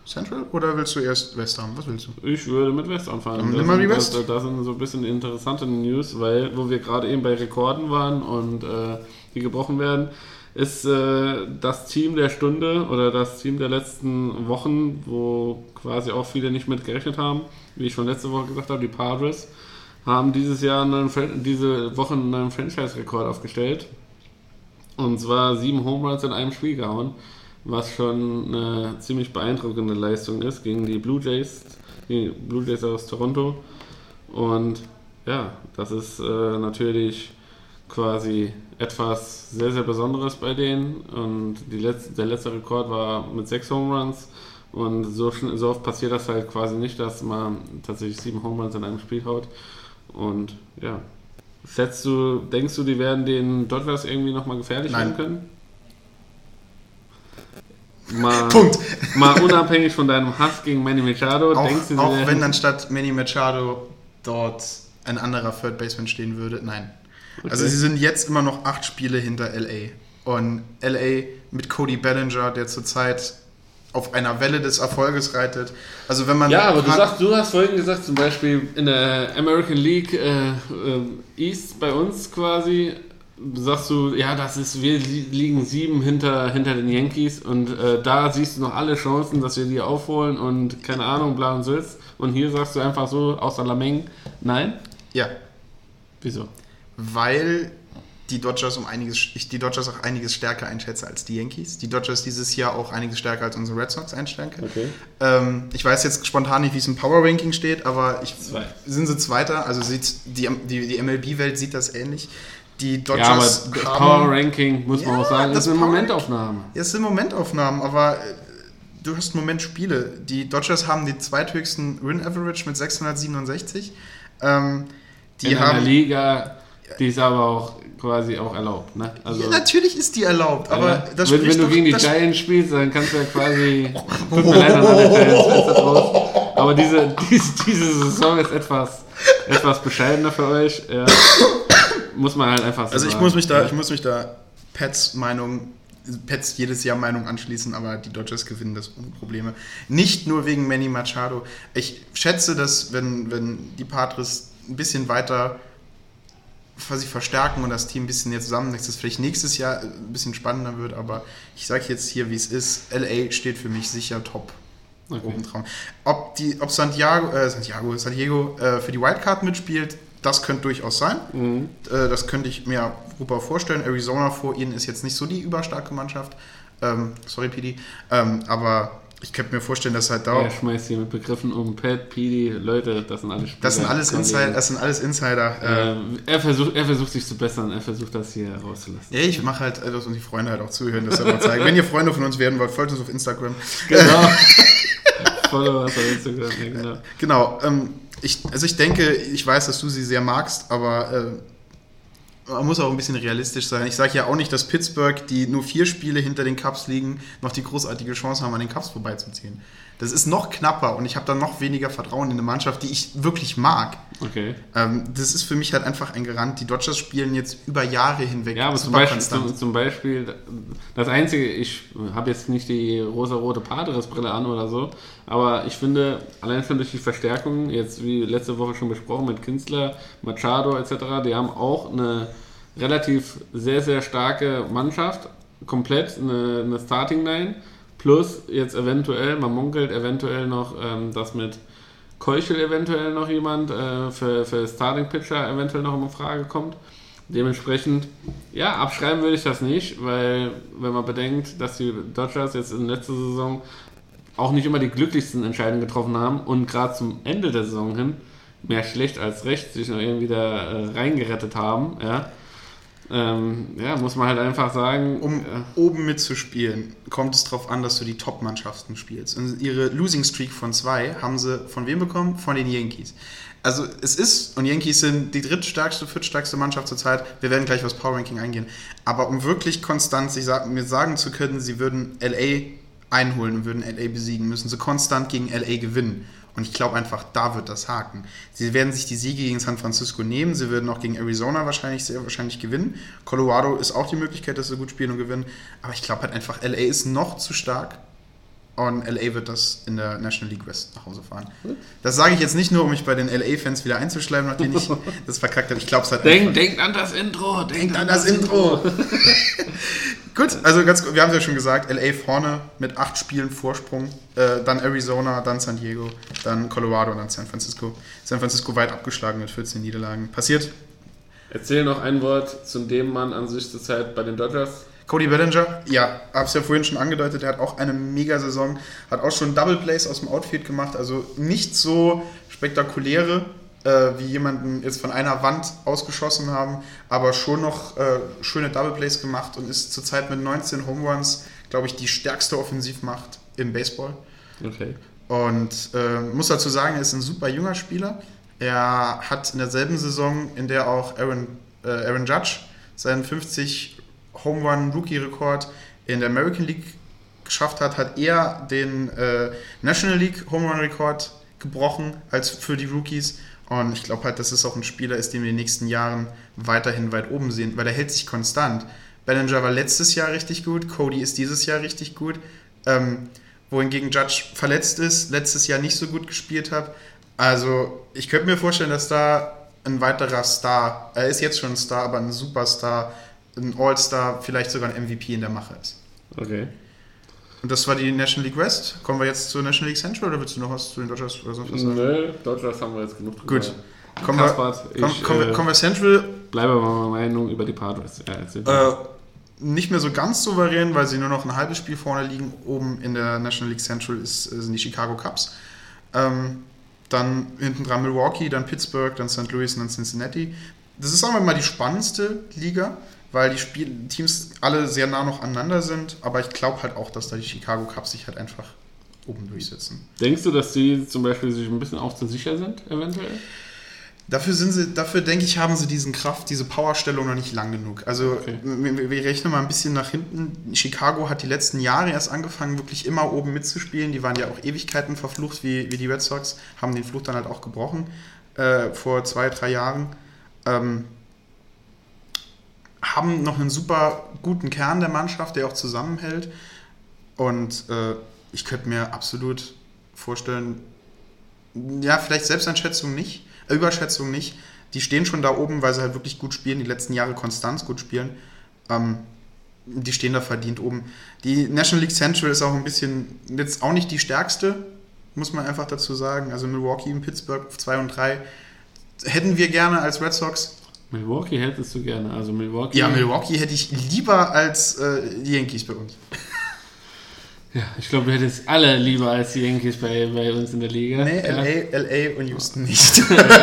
Central oder willst du erst West haben? Was willst du? Ich würde mit West anfangen. Nimm mal die West. Da sind so ein bisschen interessante News, weil wo wir gerade eben bei Rekorden waren und die gebrochen werden, ist das Team der Stunde oder das Team der letzten Wochen, wo quasi auch viele nicht mit gerechnet haben, wie ich schon letzte Woche gesagt habe, die Padres, haben diese Woche einen neuen Franchise-Rekord aufgestellt. Und zwar 7 Home Runs in einem Spiel gehauen, was schon eine ziemlich beeindruckende Leistung ist gegen die Blue Jays aus Toronto. Und ja, das ist natürlich quasi etwas sehr, sehr Besonderes bei denen. Und der letzte Rekord war mit 6 Home Runs. Und so oft passiert das halt quasi nicht, dass man tatsächlich 7 Home Runs in einem Spiel haut. Und ja, denkst du, die werden den Dodgers irgendwie nochmal gefährlich werden können? Punkt. Mal unabhängig von deinem Hass gegen Manny Machado, denkst du, auch wenn dann statt Manny Machado dort ein anderer Third Baseman stehen würde? Nein. Okay. Also sie sind jetzt immer noch 8 Spiele hinter LA. Und LA mit Cody Bellinger, der zurzeit auf einer Welle des Erfolges reitet. Also wenn man aber du hast vorhin gesagt, zum Beispiel in der American League East bei uns quasi, sagst du, ja, wir liegen 7 hinter den Yankees und da siehst du noch alle Chancen, dass wir die aufholen und keine Ahnung, bla und Sülz. Und hier sagst du einfach so aus aller Menge, nein? Ja. Wieso? Weil die Dodgers auch einiges stärker einschätze als die Yankees. Die Dodgers dieses Jahr auch einiges stärker als unsere Red Sox einschätzen. Okay. Ich weiß jetzt spontan nicht, wie es im Power Ranking steht, aber sind sie Zweiter. Also die MLB-Welt sieht das ähnlich. Die Dodgers aber Power Ranking, muss man auch sagen, das sind Momentaufnahmen. Ja, es sind Momentaufnahmen, aber du hast Momentspiele. Die Dodgers haben die zweithöchsten Win-Average mit 667. In einer Liga, die ist aber auch quasi auch erlaubt, ne? Also, ja, natürlich ist die erlaubt, aber das wenn du gegen die Giants spielst, dann kannst du ja quasi tut mir leid an alle Fans, aber diese Saison ist etwas bescheidener für euch. Ja. Muss man halt einfach so sagen. Also ich muss mich da Pets jedes Jahr Meinung anschließen, aber die Dodgers gewinnen das ohne Probleme. Nicht nur wegen Manny Machado. Ich schätze, dass wenn die Padres ein bisschen weiter quasi verstärken und das Team ein bisschen jetzt zusammenwächst, dass es vielleicht nächstes Jahr ein bisschen spannender wird, aber ich sage jetzt hier, wie es ist. LA steht für mich sicher top. Obendrauf. Ob San Diego für die Wildcard mitspielt, das könnte durchaus sein. Mhm. Das könnte ich mir super vorstellen. Arizona vor ihnen ist jetzt nicht so die überstarke Mannschaft. Sorry, PD. Aber ich könnte mir vorstellen, dass halt da... Er schmeißt hier mit Begriffen um. Pat, PD, Leute, das sind alles Spieler. Das sind alles Insider. Er versucht sich zu bessern. Er versucht das hier rauszulassen. Ja, ich mache halt, dass die Freunde halt auch zuhören, das mal zeigen. Wenn ihr Freunde von uns werden wollt, folgt uns auf Instagram. Genau. Followers auf Instagram, ja, genau. Genau. Ich denke, ich weiß, dass du sie sehr magst, aber man muss auch ein bisschen realistisch sein. Ich sage ja auch nicht, dass Pittsburgh, die nur 4 Spiele hinter den Cubs liegen, noch die großartige Chance haben, an den Cubs vorbeizuziehen. Das ist noch knapper und ich habe da noch weniger Vertrauen in eine Mannschaft, die ich wirklich mag. Okay. Das ist für mich halt einfach ein Garant. Die Dodgers spielen jetzt über Jahre hinweg. Ja, aber zum Beispiel, das Einzige, ich habe jetzt nicht die rosa-rote Padres-Brille an oder so, aber ich finde, allein schon durch die Verstärkung, jetzt wie letzte Woche schon besprochen mit Kinsler, Machado etc., die haben auch eine relativ sehr, sehr starke Mannschaft, komplett eine Starting-Line, plus jetzt eventuell, man munkelt eventuell noch, dass mit Keuchel eventuell noch jemand für Starting-Pitcher eventuell noch in Frage kommt. Dementsprechend, ja, abschreiben würde ich das nicht, weil wenn man bedenkt, dass die Dodgers jetzt in letzter Saison auch nicht immer die glücklichsten Entscheidungen getroffen haben und gerade zum Ende der Saison hin mehr schlecht als recht sich noch irgendwie da reingerettet haben, ja. Muss man halt einfach sagen... Um oben mitzuspielen, kommt es darauf an, dass du die Top-Mannschaften spielst. Und ihre Losing Streak von 2 haben sie von wem bekommen? Von den Yankees. Also und Yankees sind die drittstärkste, viertstärkste Mannschaft zurzeit. Wir werden gleich aufs Power Ranking eingehen. Aber um wirklich konstant mir sagen zu können, sie würden LA einholen und würden LA besiegen, müssen sie konstant gegen LA gewinnen. Und ich glaube einfach, da wird das haken. Sie werden sich die Siege gegen San Francisco nehmen. Sie würden auch gegen Arizona sehr wahrscheinlich gewinnen. Colorado ist auch die Möglichkeit, dass sie gut spielen und gewinnen. Aber ich glaube halt einfach, LA ist noch zu stark. Und LA wird das in der National League West nach Hause fahren. Das sage ich jetzt nicht nur, um mich bei den LA-Fans wieder einzuschleimen, nachdem ich das verkackt habe. Ich glaube es halt einfach. Denkt an das Intro. Denkt an das Intro. Gut, also wir haben es ja schon gesagt, LA vorne mit 8 Spielen Vorsprung, dann Arizona, dann San Diego, dann Colorado und dann San Francisco. San Francisco weit abgeschlagen mit 14 Niederlagen. Passiert. Erzähl noch ein Wort zu dem Mann an sich zur Zeit bei den Dodgers. Cody Bellinger, ja, hab's ja vorhin schon angedeutet, der hat auch eine Mega-Saison, hat auch schon Double Plays aus dem Outfield gemacht, also nicht so spektakuläre, wie jemanden jetzt von einer Wand ausgeschossen haben, aber schon noch schöne Double Plays gemacht und ist zurzeit mit 19 Home Runs, glaube ich, die stärkste Offensivmacht im Baseball. Okay. Und muss dazu sagen, er ist ein super junger Spieler. Er hat in derselben Saison, in der auch Aaron Judge seinen 50 Home Run Rookie-Rekord in der American League geschafft hat, hat er den National League Home Run Rekord gebrochen als für die Rookies. Und ich glaube halt, dass es auch ein Spieler ist, den wir in den nächsten Jahren weiterhin weit oben sehen, weil er hält sich konstant. Bellinger war letztes Jahr richtig gut, Cody ist dieses Jahr richtig gut. Wohingegen Judge verletzt ist, letztes Jahr nicht so gut gespielt hat. Also ich könnte mir vorstellen, dass da ein weiterer Star, er ist jetzt schon ein Star, aber ein Superstar, ein All-Star, vielleicht sogar ein MVP in der Mache ist. Okay. Und das war die National League West. Kommen wir jetzt zur National League Central oder willst du noch was zu den Dodgers oder sonst was sagen? Nö, Dodgers haben wir jetzt genug drüber. Gut. Kommen wir Central. Bleibe bei meiner Meinung über die Padres. Ja, nicht mehr so ganz souverän, weil sie nur noch ein halbes Spiel vorne liegen. Oben in der National League Central sind die Chicago Cubs. Dann hinten dran Milwaukee, dann Pittsburgh, dann St. Louis und dann Cincinnati. Das ist, sagen wir mal, die spannendste Liga, weil die Teams alle sehr nah noch aneinander sind. Aber ich glaube halt auch, dass da die Chicago Cubs sich halt einfach oben durchsetzen. Denkst du, dass die zum Beispiel sich ein bisschen auch zu sicher sind, eventuell? Dafür denke ich, haben sie diese Powerstellung noch nicht lang genug. Also okay. Wir rechnen mal ein bisschen nach hinten. Chicago hat die letzten Jahre erst angefangen, wirklich immer oben mitzuspielen. Die waren ja auch Ewigkeiten verflucht, wie die Red Sox, haben den Fluch dann halt auch gebrochen vor 2-3 Jahren. Haben noch einen super guten Kern der Mannschaft, der auch zusammenhält. Und ich könnte mir absolut vorstellen, ja, vielleicht Selbsteinschätzung nicht, Überschätzung nicht. Die stehen schon da oben, weil sie halt wirklich gut spielen, die letzten Jahre konstant gut spielen. Die stehen da verdient oben. Die National League Central ist auch ein bisschen, jetzt auch nicht die stärkste, muss man einfach dazu sagen. Also Milwaukee und Pittsburgh 2 und 3 hätten wir gerne als Red Sox. Milwaukee hättest du gerne, also Milwaukee. Ja, Milwaukee hätte ich lieber als die Yankees bei uns. Ja, ich glaube, du hättest alle lieber als die Yankees bei uns in der Liga. Nee, ja. LA und Houston nicht.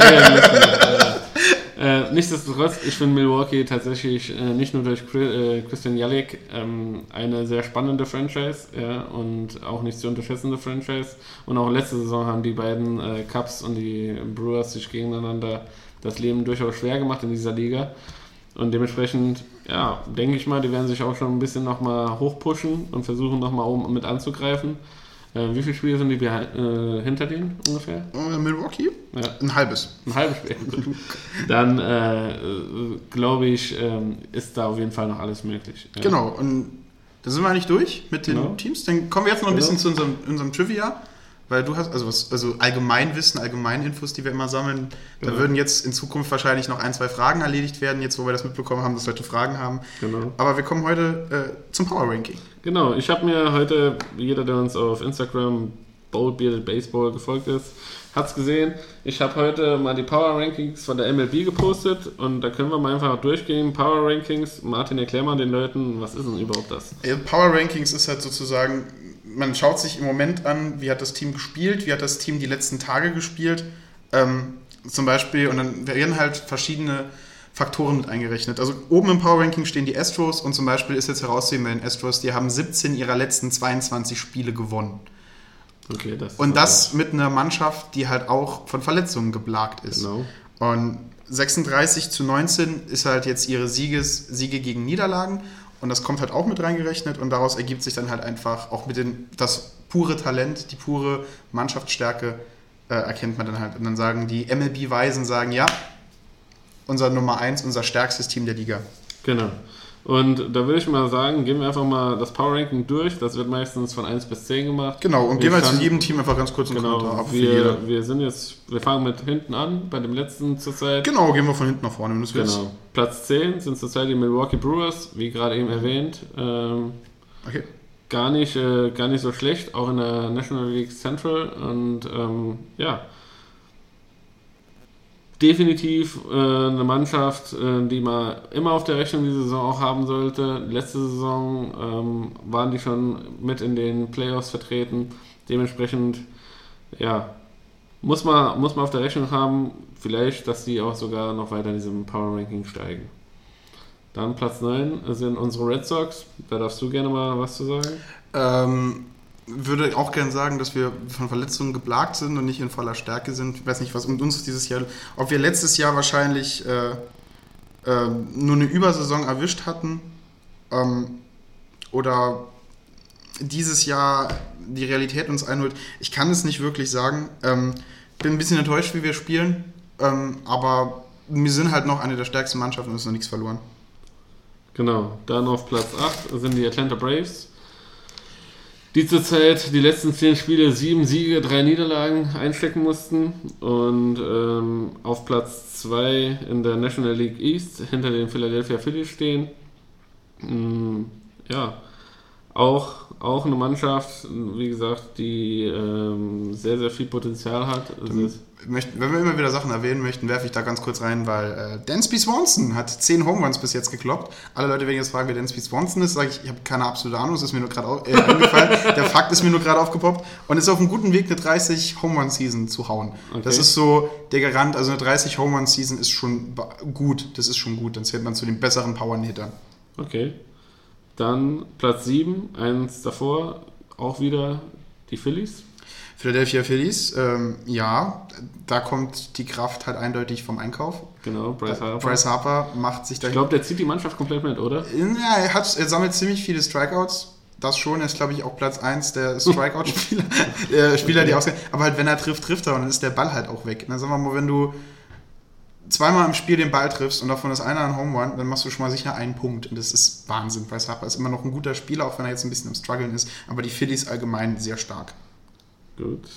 Nichtsdestotrotz, ich finde Milwaukee tatsächlich nicht nur durch Christian Yelich eine sehr spannende Franchise, ja, und auch nicht zu unterschätzende Franchise. Und auch letzte Saison haben die beiden Cubs und die Brewers sich gegeneinander das Leben durchaus schwer gemacht in dieser Liga. Und dementsprechend, ja, denke ich mal, die werden sich auch schon ein bisschen nochmal hochpushen und versuchen nochmal oben mit anzugreifen. Wie viele Spiele sind die hinter denen ungefähr? Milwaukee? Ja. Ein halbes. Ein halbes Spiel. Dann, glaube ich, ist da auf jeden Fall noch alles möglich. Ja. Genau, und da sind wir eigentlich durch mit den Teams. Dann kommen wir jetzt noch ein bisschen zu unserem Trivia. Weil du hast, also Allgemeinwissen, Allgemeininfos, die wir immer sammeln, da würden jetzt in Zukunft wahrscheinlich noch 1-2 Fragen erledigt werden, jetzt wo wir das mitbekommen haben, dass Leute Fragen haben. Genau. Aber wir kommen heute zum Power Ranking. Genau, ich habe mir heute, jeder, der uns auf Instagram Bold Bearded Baseball gefolgt ist, hat es gesehen. Ich habe heute mal die Power Rankings von der MLB gepostet und da können wir mal einfach durchgehen. Power Rankings, Martin, erklär mal den Leuten, was ist denn überhaupt das? Power Rankings ist halt sozusagen, man schaut sich im Moment an, wie hat das Team gespielt, wie hat das Team die letzten Tage gespielt, zum Beispiel, und dann werden halt verschiedene Faktoren mit eingerechnet. Also oben im Power Ranking stehen die Astros und zum Beispiel ist jetzt herauszusehen bei den Astros, die haben 17 ihrer letzten 22 Spiele gewonnen. Okay, das mit einer Mannschaft, die halt auch von Verletzungen geplagt ist. Genau. Und 36-19 ist halt jetzt ihre Siege gegen Niederlagen. Und das kommt halt auch mit reingerechnet und daraus ergibt sich dann halt einfach auch das pure Talent, die pure Mannschaftsstärke erkennt man dann halt. Und dann sagen die MLB-Weisen, ja, unser Nummer 1, unser stärkstes Team der Liga. Genau. Und da würde ich mal sagen, gehen wir einfach mal das Power Ranking durch. Das wird meistens von 1 bis 10 gemacht. Genau, und gehen wir zu jedem Team einfach ganz kurz einen Kommentar ab. Wir fangen mit hinten an, bei dem letzten zurzeit. Genau, gehen wir von hinten nach vorne. Genau. Platz 10 sind zurzeit die Milwaukee Brewers, wie gerade eben erwähnt. Okay. Gar nicht so schlecht, auch in der National League Central. Und definitiv eine Mannschaft, die man immer auf der Rechnung diese Saison auch haben sollte. Letzte Saison waren die schon mit in den Playoffs vertreten. Dementsprechend, muss man auf der Rechnung haben, vielleicht, dass die auch sogar noch weiter in diesem Power Ranking steigen. Dann Platz 9 sind unsere Red Sox. Da darfst du gerne mal was zu sagen. Würde auch gerne sagen, dass wir von Verletzungen geplagt sind und nicht in voller Stärke sind. Ich weiß nicht, was mit uns dieses Jahr, ob wir letztes Jahr wahrscheinlich nur eine Übersaison erwischt hatten oder dieses Jahr die Realität uns einholt. Ich kann es nicht wirklich sagen. Bin ein bisschen enttäuscht, wie wir spielen, aber wir sind halt noch eine der stärksten Mannschaften und es ist noch nichts verloren. Genau, dann auf Platz 8 sind die Atlanta Braves, die zurzeit die letzten 10 Spiele 7 Siege, 3 Niederlagen einstecken mussten. Und auf Platz 2 in der National League East hinter den Philadelphia Phillies stehen. Auch eine Mannschaft, wie gesagt, die sehr, sehr viel Potenzial hat. Wenn wir immer wieder Sachen erwähnen möchten, werfe ich da ganz kurz rein, weil Dansby Swanson hat 10 Home Runs bis jetzt gekloppt. Alle Leute werden jetzt fragen, wer Dansby Swanson ist. Sage ich habe keine absolute Ahnung, das ist mir nur gerade eingefallen. Der Fakt ist mir nur gerade aufgepoppt. Und ist auf einem guten Weg, eine 30 Home Run Season zu hauen. Okay. Das ist so der Garant, also eine 30 Home Run Season ist schon gut. Das ist schon gut, dann zählt man zu den besseren Power-Hittern. Okay. Dann Platz 7, eins davor, auch wieder die Phillies. Philadelphia Phillies, da kommt die Kraft halt eindeutig vom Einkauf. Genau, Bryce Harper macht sich da. Ich glaube, der zieht die Mannschaft komplett mit, oder? Ja, er sammelt ziemlich viele Strikeouts. Das schon, er ist, glaube ich, auch Platz 1 der Strikeout-Spieler, Spieler, die ausgehen. Aber halt, wenn er trifft er und dann ist der Ball halt auch weg. Dann sagen wir mal, wenn du zweimal im Spiel den Ball triffst und davon ist einer ein Home Run, dann machst du schon mal sicher einen Punkt. Und das ist Wahnsinn. Bryce Harper ist immer noch ein guter Spieler, auch wenn er jetzt ein bisschen am Struggeln ist. Aber die Phillies allgemein sehr stark. Gut.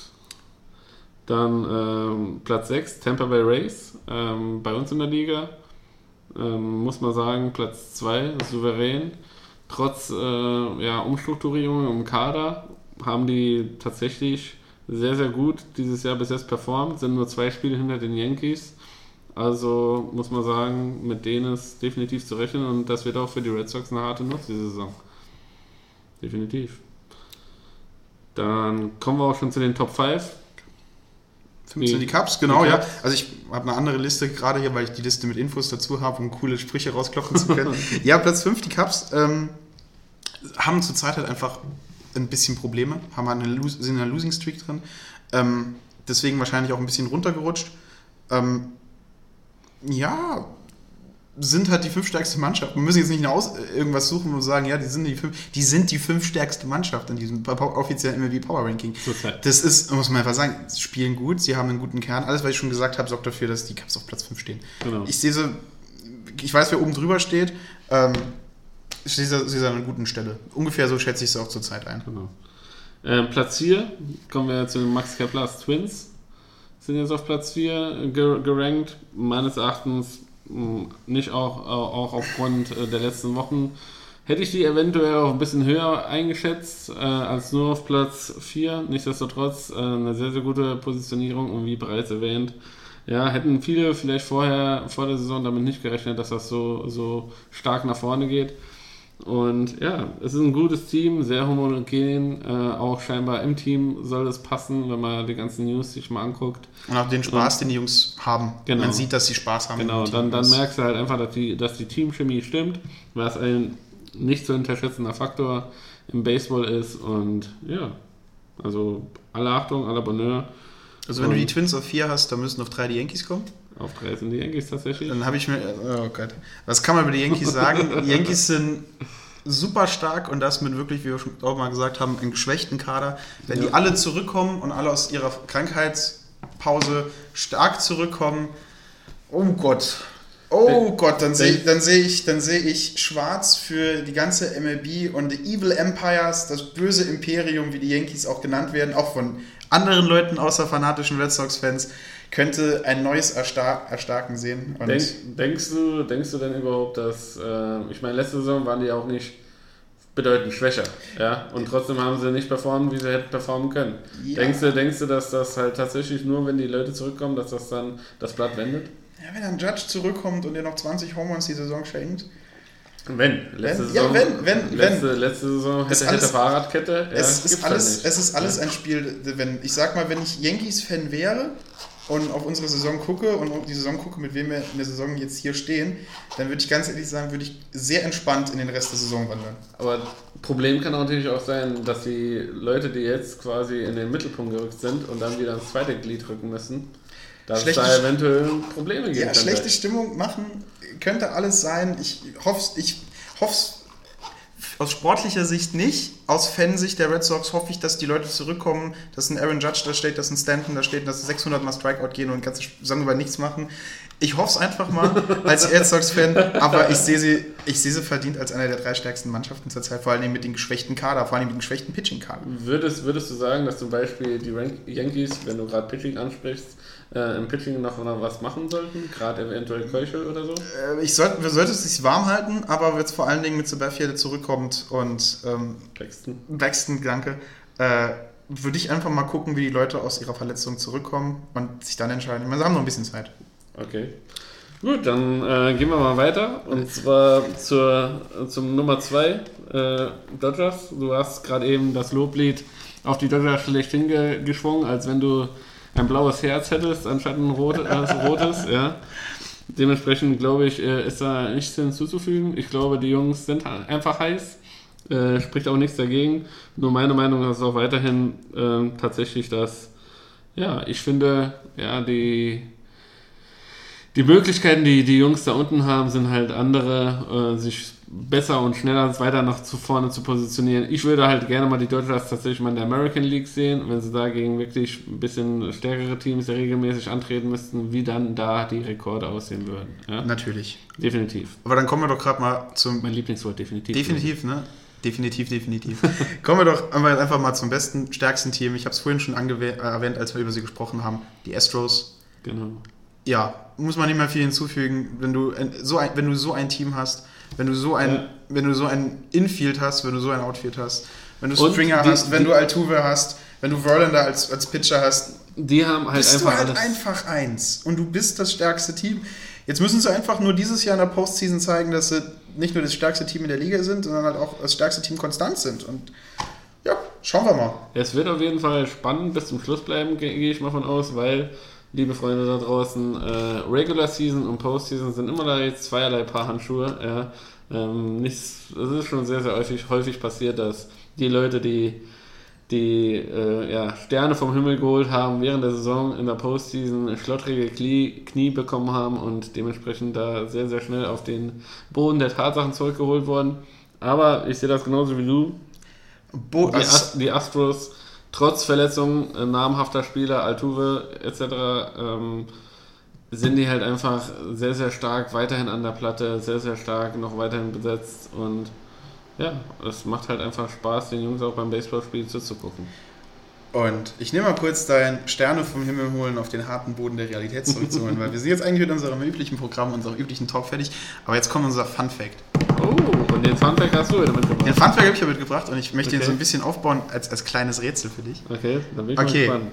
Dann Platz 6, Tampa Bay Rays. Bei uns in der Liga muss man sagen, Platz 2, souverän. Trotz Umstrukturierung im Kader haben die tatsächlich sehr, sehr gut dieses Jahr bis jetzt performt. Sind nur 2 Spiele hinter den Yankees. Also muss man sagen, mit denen ist definitiv zu rechnen und das wird auch für die Red Sox eine harte Nuss diese Saison. Definitiv. Dann kommen wir auch schon zu den Top 5. 15 die Cubs, genau, ja. Also ich habe eine andere Liste gerade hier, weil ich die Liste mit Infos dazu habe, um coole Sprüche rausklopfen zu können. Ja, Platz 5, die Cubs haben zurzeit halt einfach ein bisschen Probleme, sind in einer Losing Streak drin, deswegen wahrscheinlich auch ein bisschen runtergerutscht. Sind halt die 5 stärkste Mannschaft. Wir müssen jetzt nicht irgendwas suchen und sagen, ja, die sind die 5 stärkste Mannschaft in diesem offiziellen MLB Power Ranking. Das ist, muss man einfach sagen, sie spielen gut, sie haben einen guten Kern. Alles, was ich schon gesagt habe, sorgt dafür, dass die Cubs auf Platz 5 stehen. Genau. Ich weiß, wer oben drüber steht. Ich sehe sie an einer guten Stelle. Ungefähr so schätze ich sie auch zur Zeit ein. Genau. Platz 4, kommen wir zu den Max Kepler's Twins. Sind jetzt auf Platz 4 gerankt. Meines Erachtens nicht auch aufgrund der letzten Wochen. Hätte ich die eventuell auch ein bisschen höher eingeschätzt als nur auf Platz 4. Nichtsdestotrotz eine sehr, sehr gute Positionierung und wie bereits erwähnt, hätten viele vielleicht vor der Saison damit nicht gerechnet, dass das so stark nach vorne geht. Und es ist ein gutes Team, sehr homogen, auch scheinbar im Team soll es passen, wenn man die ganzen News sich mal anguckt. Und auch den Spaß, den die Jungs haben. Genau. Man sieht, dass sie Spaß haben. Genau, dann merkst du halt einfach, dass die Teamchemie stimmt, was ein nicht zu unterschätzender Faktor im Baseball ist. Und also alle Achtung, alle Bonheur. Also wenn du die Twins auf 4 hast, dann müssen auf 3 die Yankees kommen? Auf 3 sind die Yankees tatsächlich. Dann habe ich mir, oh Gott, was kann man über die Yankees sagen? Die Yankees sind super stark und das mit wirklich, wie wir schon auch mal gesagt haben, einem geschwächten Kader. Wenn die alle zurückkommen und alle aus ihrer Krankheitspause stark zurückkommen, oh Gott, Oh Gott, dann sehe ich schwarz für die ganze MLB und die Evil Empires, das böse Imperium, wie die Yankees auch genannt werden, auch von anderen Leuten außer fanatischen Red Sox-Fans, könnte ein neues Erstarken sehen. Und denkst du denn überhaupt, dass, ich meine, letzte Saison waren die auch nicht bedeutend schwächer, ja, und trotzdem haben sie nicht performt, wie sie hätten performen können. Ja. Denkst du, dass das halt tatsächlich nur, wenn die Leute zurückkommen, dass das dann das Blatt wendet? Ja, wenn dann Judge zurückkommt und dir noch 20 Home Runs die Saison schenkt. Letzte Saison hätte Fahrradkette. Ja, es ist alles ein Spiel, wenn ich Yankees-Fan wäre und auf unsere Saison gucke und auf die Saison gucke, mit wem wir in der Saison jetzt hier stehen, dann würde ich ganz ehrlich sagen, würde ich sehr entspannt in den Rest der Saison wandern. Aber Problem kann natürlich auch sein, dass die Leute, die jetzt quasi in den Mittelpunkt gerückt sind und dann wieder ins zweite Glied rücken müssen, dass es da eventuell Probleme gibt. Ja, schlechte Stimmung machen könnte alles sein. Ich hoffe es aus sportlicher Sicht nicht. Aus Fansicht der Red Sox hoffe ich, dass die Leute zurückkommen, dass ein Aaron Judge da steht, dass ein Stanton da steht, dass 600 Mal Strikeout gehen und die ganze Saison über nichts machen. Ich hoffe es einfach mal als Red Sox-Fan, aber ich sehe sie verdient als einer der 3 stärksten Mannschaften zurzeit, vor allem mit dem geschwächten Kader, vor allem mit dem geschwächten Pitching-Kader. Würdest du sagen, dass zum Beispiel die Yankees, wenn du gerade Pitching ansprichst, im Pitching noch was machen sollten? Gerade eventuell Keuchel oder so? Wir sollten es sich warm halten, aber jetzt vor allen Dingen mit Sabathia, der zurückkommt und Braxton, danke, würde ich einfach mal gucken, wie die Leute aus ihrer Verletzung zurückkommen und sich dann entscheiden. Wir haben noch ein bisschen Zeit. Okay. Gut, dann gehen wir mal weiter. Und zwar zum Nummer 2, Dodgers. Du hast gerade eben das Loblied auf die Dodgers schlechthin geschwungen, als wenn du ein blaues Herz hättest, anstatt ein rotes. Ja. Dementsprechend, glaube ich, ist da nichts hinzuzufügen. Ich glaube, die Jungs sind einfach heiß. Spricht auch nichts dagegen. Nur meine Meinung ist auch weiterhin tatsächlich, dass, ja, ich finde, ja, die Möglichkeiten, die die Jungs da unten haben, sind halt andere, sich besser und schneller weiter nach vorne zu positionieren. Ich würde halt gerne mal die Dodgers tatsächlich mal in der American League sehen, wenn sie da gegen wirklich ein bisschen stärkere Teams ja regelmäßig antreten müssten, wie dann da die Rekorde aussehen würden. Ja? Natürlich. Definitiv. Aber dann kommen wir doch gerade mal zum... Mein Lieblingswort, definitiv. Definitiv, ne? Definitiv. Kommen wir doch einfach mal zum stärksten Team. Ich habe es vorhin schon erwähnt, als wir über sie gesprochen haben. Die Astros. Genau. Ja, muss man nicht mehr viel hinzufügen. Wenn du so ein Team hast, wenn du so ein Infield hast, wenn du so ein Outfield hast, wenn du Springer hast, wenn du Altuve hast, wenn du Verlander als Pitcher hast, die haben halt bist einfach du halt einfach eins und du bist das stärkste Team. Jetzt müssen sie einfach nur dieses Jahr in der Postseason zeigen, dass sie nicht nur das stärkste Team in der Liga sind, sondern halt auch das stärkste Team konstant sind. Und ja, schauen wir mal. Es wird auf jeden Fall spannend bis zum Schluss bleiben, gehe ich mal von aus, weil, liebe Freunde da draußen, Regular Season und Postseason sind immer da jetzt zweierlei Paar Handschuhe. Ja. Es ist schon sehr, sehr häufig passiert, dass die Leute, die Sterne vom Himmel geholt haben, während der Saison in der Postseason schlottrige Knie bekommen haben und dementsprechend da sehr, sehr schnell auf den Boden der Tatsachen zurückgeholt worden. Aber ich sehe das genauso wie du. Die Astros, trotz Verletzungen namhafter Spieler, Altuve etc., sind die halt einfach sehr, sehr stark weiterhin an der Platte, sehr, sehr stark noch weiterhin besetzt und ja, es macht halt einfach Spaß, den Jungs auch beim Baseballspiel zuzugucken. Und ich nehme mal kurz dein Sterne vom Himmel holen auf den harten Boden der Realität zurückzuholen, weil wir sind jetzt eigentlich mit unserem üblichen Programm, unserem üblichen Talk fertig, aber jetzt kommt unser Fun Fact. Oh, und den Fun Fact hast du wieder mitgebracht? Den Fun Fact habe ich ja mitgebracht und ich möchte ihn so ein bisschen aufbauen als kleines Rätsel für dich. Okay, dann bin ich mal gespannt.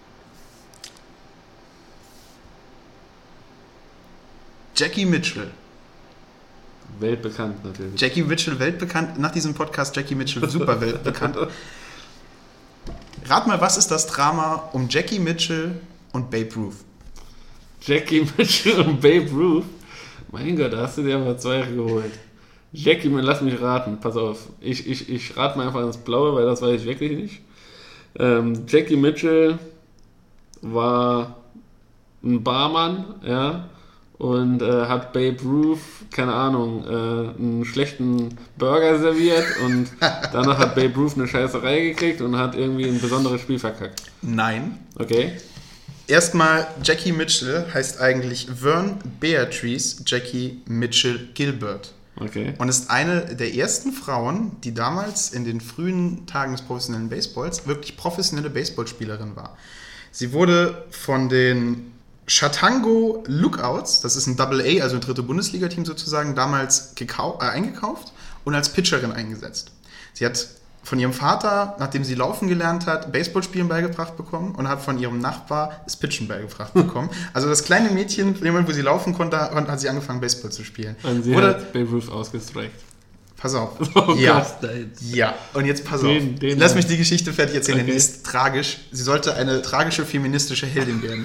Jackie Mitchell. Weltbekannt natürlich. Jackie Mitchell weltbekannt. Nach diesem Podcast Jackie Mitchell super weltbekannt. Rat mal, was ist das Drama um Jackie Mitchell und Babe Ruth? Jackie Mitchell und Babe Ruth? Mein Gott, da hast du dir aber 2 geholt. Jackie, lass mich raten. Pass auf. Ich rate mal einfach ins Blaue, weil das weiß ich wirklich nicht. Jackie Mitchell war ein Barmann, ja. Und hat Babe Ruth, keine Ahnung, einen schlechten Burger serviert und danach hat Babe Ruth eine Scheißerei gekriegt und hat irgendwie ein besonderes Spiel verkackt. Nein. Okay. Erstmal, Jackie Mitchell heißt eigentlich Vern Beatrice Jackie Mitchell Gilbert. Okay. Und ist eine der ersten Frauen, die damals in den frühen Tagen des professionellen Baseballs wirklich professionelle Baseballspielerin war. Sie wurde von den Chatango Lookouts, das ist ein Double-A, also ein dritte Bundesliga-Team sozusagen, damals eingekauft und als Pitcherin eingesetzt. Sie hat von ihrem Vater, nachdem sie laufen gelernt hat, Baseballspielen beigebracht bekommen und hat von ihrem Nachbar das Pitchen beigebracht bekommen. Also das kleine Mädchen, in dem Moment, wo sie laufen konnte, hat sie angefangen, Baseball zu spielen. Und sie hat Babe Ruth ausgestreckt. Pass auf. Oh ja. Gott, nein. Ja, und jetzt pass auf. Lass mich die Geschichte fertig erzählen, denn die ist tragisch. Sie sollte eine tragische feministische Heldin werden.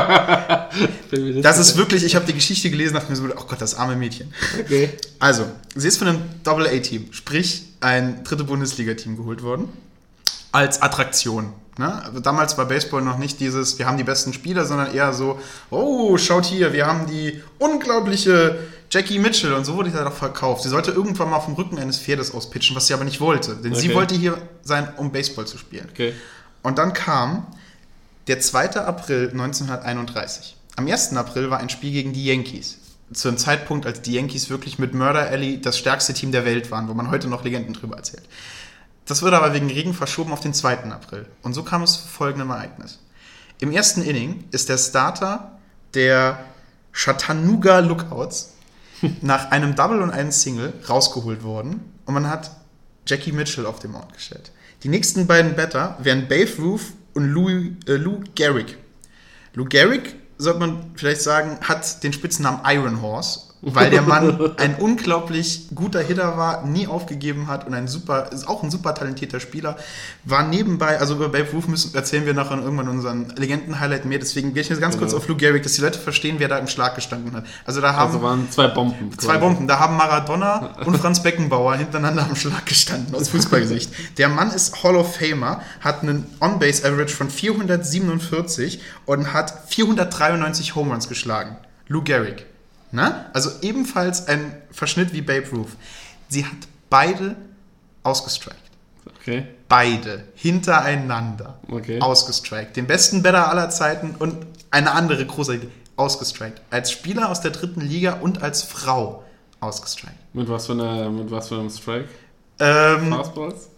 Das ist wirklich, ich habe die Geschichte gelesen und dachte mir so, oh Gott, das arme Mädchen. Okay. Also, sie ist von einem Double-A-Team, sprich ein dritte Bundesliga-Team geholt worden, als Attraktion. Ne? Also damals war Baseball noch nicht dieses, wir haben die besten Spieler, sondern eher so, oh, schaut hier, wir haben die unglaubliche Jackie Mitchell, und so wurde sie doch verkauft. Sie sollte irgendwann mal vom Rücken eines Pferdes aus pitchen, was sie aber nicht wollte, denn sie wollte hier sein, um Baseball zu spielen. Okay. Und dann kam der 2. April 1931. Am 1. April war ein Spiel gegen die Yankees. Zu einem Zeitpunkt, als die Yankees wirklich mit Murder Alley das stärkste Team der Welt waren, wo man heute noch Legenden drüber erzählt. Das wurde aber wegen Regen verschoben auf den 2. April. Und so kam es zu folgendem Ereignis. Im ersten Inning ist der Starter der Chattanooga Lookouts nach einem Double und einem Single rausgeholt worden und man hat Jackie Mitchell auf den Mount gestellt. Die nächsten beiden Batter wären Babe Ruth und Lou Gehrig. Lou Gehrig, sollte man vielleicht sagen, hat den Spitznamen Iron Horse, weil der Mann ein unglaublich guter Hitter war, nie aufgegeben hat und ist auch ein super talentierter Spieler. War nebenbei, also über Babe Ruth erzählen wir nachher irgendwann unseren Legenden-Highlight mehr, deswegen gehe ich jetzt ganz kurz auf Lou Gehrig, dass die Leute verstehen, wer da im Schlag gestanden hat. Also waren 2 Bomben. Zwei Bomben, da haben Maradona und Franz Beckenbauer hintereinander am Schlag gestanden, aus Fußballgesicht. Der Mann ist Hall of Famer, hat einen On-Base-Average von 447 und hat 493 Home Runs geschlagen. Lou Gehrig. Na? Also ebenfalls ein Verschnitt wie Babe Ruth. Sie hat beide ausgestrikt. Okay. Beide hintereinander ausgestrikt. Den besten Batter aller Zeiten und eine andere große ausgestrikt. Als Spieler aus der 3. Liga und als Frau ausgestrikt. Mit was für einem Strike? Fastballs?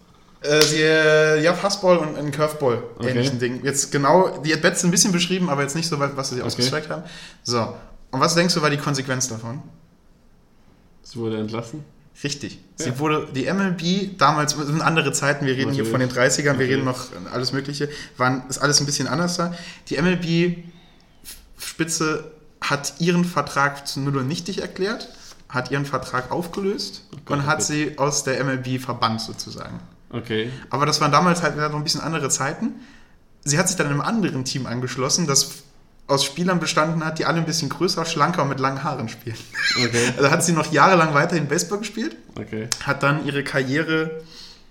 Fastball und ein Curveball, ähnlichen Ding. Jetzt genau, die At-Bats sind ein bisschen beschrieben, aber jetzt nicht so weit, was sie ausgestrikt haben. So. Und was denkst du, war die Konsequenz davon? Sie wurde entlassen? Richtig. Ja. Sie wurde, die MLB, damals, das sind andere Zeiten, wir reden hier von den 30ern, wir reden noch alles Mögliche, ist alles ein bisschen anders da. Die MLB-Spitze hat ihren Vertrag zu null und nichtig erklärt, hat ihren Vertrag aufgelöst und hat sie aus der MLB verbannt sozusagen. Okay. Aber das waren damals halt noch ein bisschen andere Zeiten. Sie hat sich dann einem anderen Team angeschlossen, das aus Spielern bestanden hat, die alle ein bisschen größer, schlanker und mit langen Haaren spielen. Okay. Also hat sie noch jahrelang weiterhin Baseball gespielt, hat dann ihre Karriere,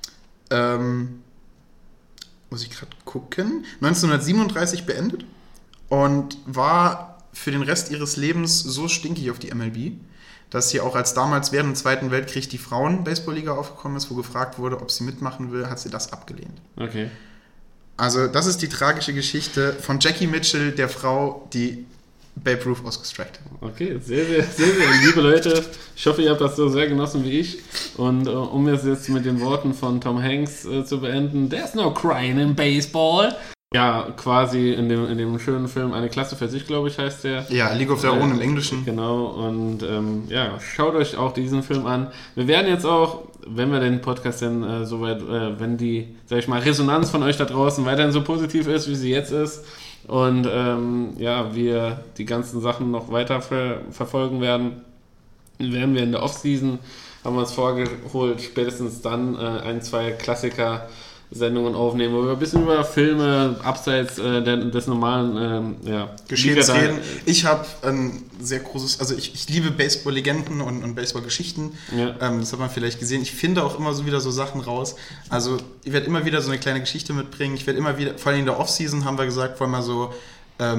muss ich gerade gucken, 1937 beendet und war für den Rest ihres Lebens so stinkig auf die MLB, dass sie auch als damals während dem Zweiten Weltkrieg die Frauen-Baseball-Liga aufgekommen ist, wo gefragt wurde, ob sie mitmachen will, hat sie das abgelehnt. Okay. Also das ist die tragische Geschichte von Jackie Mitchell, der Frau, die Babe Ruth ausgestrikt hat. Okay, sehr, sehr, sehr, sehr liebe Leute. Ich hoffe, ihr habt das so sehr genossen wie ich. Und um es jetzt mit den Worten von Tom Hanks zu beenden, there's no crying in baseball. Ja, quasi in dem schönen Film Eine Klasse für sich, glaube ich, heißt der. Ja, League of Their Own im Englischen. Genau, und schaut euch auch diesen Film an. Wir werden jetzt auch, wenn wir den Podcast dann soweit, wenn die, sag ich mal, Resonanz von euch da draußen weiterhin so positiv ist, wie sie jetzt ist, und wir die ganzen Sachen noch weiter verfolgen werden wir in der Offseason, haben wir uns vorgeholt, spätestens dann 1-2 Klassiker-Sendungen aufnehmen, wo wir ein bisschen über Filme abseits des normalen Geschehens reden. Ich habe ein sehr großes, also ich liebe Baseball-Legenden und Baseball-Geschichten. Ja. Das hat man vielleicht gesehen. Ich finde auch immer so wieder so Sachen raus. Also ich werde immer wieder so eine kleine Geschichte mitbringen. Ich werde immer wieder, vor allem in der Offseason haben wir gesagt, wollen wir so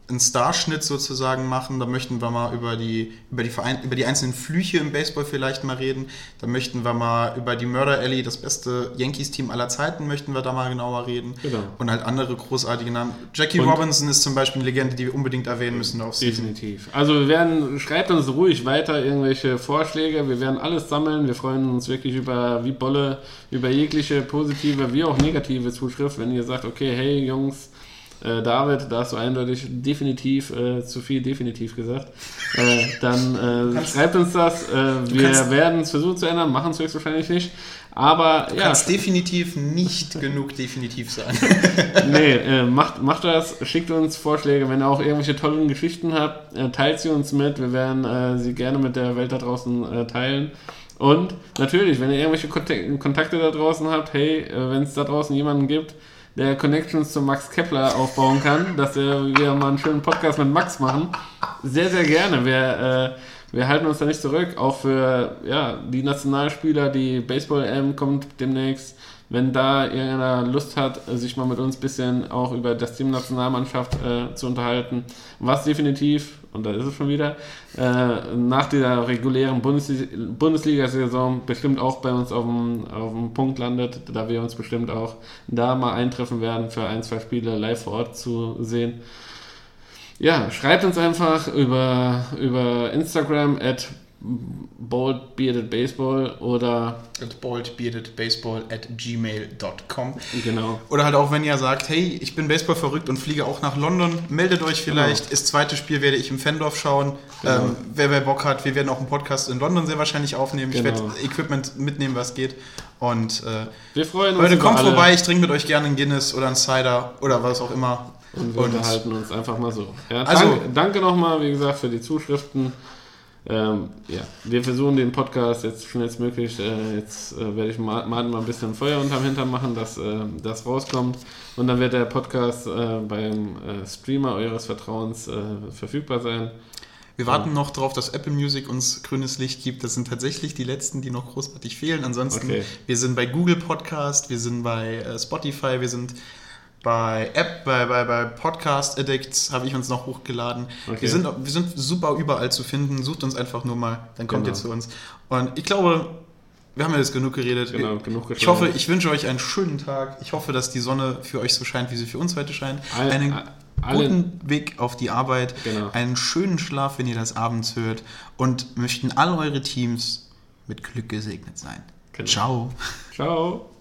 einen Starschnitt sozusagen machen. Da möchten wir mal über die einzelnen Flüche im Baseball vielleicht mal reden. Da möchten wir mal über die Murder Alley, das beste Yankees-Team aller Zeiten, möchten wir da mal genauer reden. Genau. Und halt andere großartige Namen. Jackie Robinson ist zum Beispiel eine Legende, die wir unbedingt erwähnen müssen. Definitiv. Also schreibt uns ruhig weiter irgendwelche Vorschläge. Wir werden alles sammeln. Wir freuen uns wirklich über jegliche positive wie auch negative Zuschrift. Wenn ihr sagt, okay, hey Jungs, David, da hast du eindeutig definitiv zu viel definitiv gesagt. Dann schreibt uns das. Wir werden es versuchen zu ändern, machen es höchstwahrscheinlich nicht. Aber du kannst definitiv nicht genug definitiv sein. Nee, macht das, schickt uns Vorschläge. Wenn ihr auch irgendwelche tollen Geschichten habt, teilt sie uns mit. Wir werden sie gerne mit der Welt da draußen teilen. Und natürlich, wenn ihr irgendwelche Kontakte da draußen habt, hey, wenn es da draußen jemanden gibt, der Connections zu Max Kepler aufbauen kann, dass wir mal einen schönen Podcast mit Max machen. Sehr, sehr gerne. Wir halten uns da nicht zurück. Auch für die Nationalspieler, die Baseball-EM kommt demnächst. Wenn da irgendeiner Lust hat, sich mal mit uns ein bisschen auch über das Team Nationalmannschaft zu unterhalten, was definitiv, und da ist es schon wieder, nach dieser regulären Bundesliga-Saison bestimmt auch bei uns auf dem Punkt landet, da wir uns bestimmt auch da mal eintreffen werden, für 1-2 Spiele live vor Ort zu sehen. Ja, schreibt uns einfach über Instagram @boldbeardedbaseball oder boldbeardedbaseball@gmail.com. Genau. Oder halt auch, wenn ihr sagt, hey, ich bin Baseball verrückt und fliege auch nach London, meldet euch vielleicht. Genau. Das zweite Spiel werde ich im Fendorf schauen. Genau. Wer Bock hat, wir werden auch einen Podcast in London sehr wahrscheinlich aufnehmen. Genau. Ich werde Equipment mitnehmen, was geht. Und wir freuen uns. Leute, kommt vorbei, ich trinke mit euch gerne einen Guinness oder einen Cider oder was auch immer. Und wir unterhalten uns einfach mal so. Ja, danke nochmal, wie gesagt, für die Zuschriften. Wir versuchen den Podcast jetzt schnellstmöglich, jetzt werde ich mal ein bisschen Feuer unterm Hintern machen, dass das rauskommt und dann wird der Podcast beim Streamer eures Vertrauens verfügbar sein. Wir warten noch drauf, dass Apple Music uns grünes Licht gibt. Das sind tatsächlich die letzten, die noch großartig fehlen. Ansonsten, Wir sind bei Google Podcast, wir sind bei Spotify, wir sind bei Podcast Addicts, habe ich uns noch hochgeladen. Okay. Wir sind super überall zu finden. Sucht uns einfach nur mal, dann kommt ihr zu uns. Und ich glaube, wir haben ja jetzt genug geredet. Genau, genug gesprochen. Ich wünsche euch einen schönen Tag. Ich hoffe, dass die Sonne für euch so scheint, wie sie für uns heute scheint. Einen guten Weg auf die Arbeit. Genau. Einen schönen Schlaf, wenn ihr das abends hört. Und möchten alle eure Teams mit Glück gesegnet sein. Genau. Ciao. Ciao.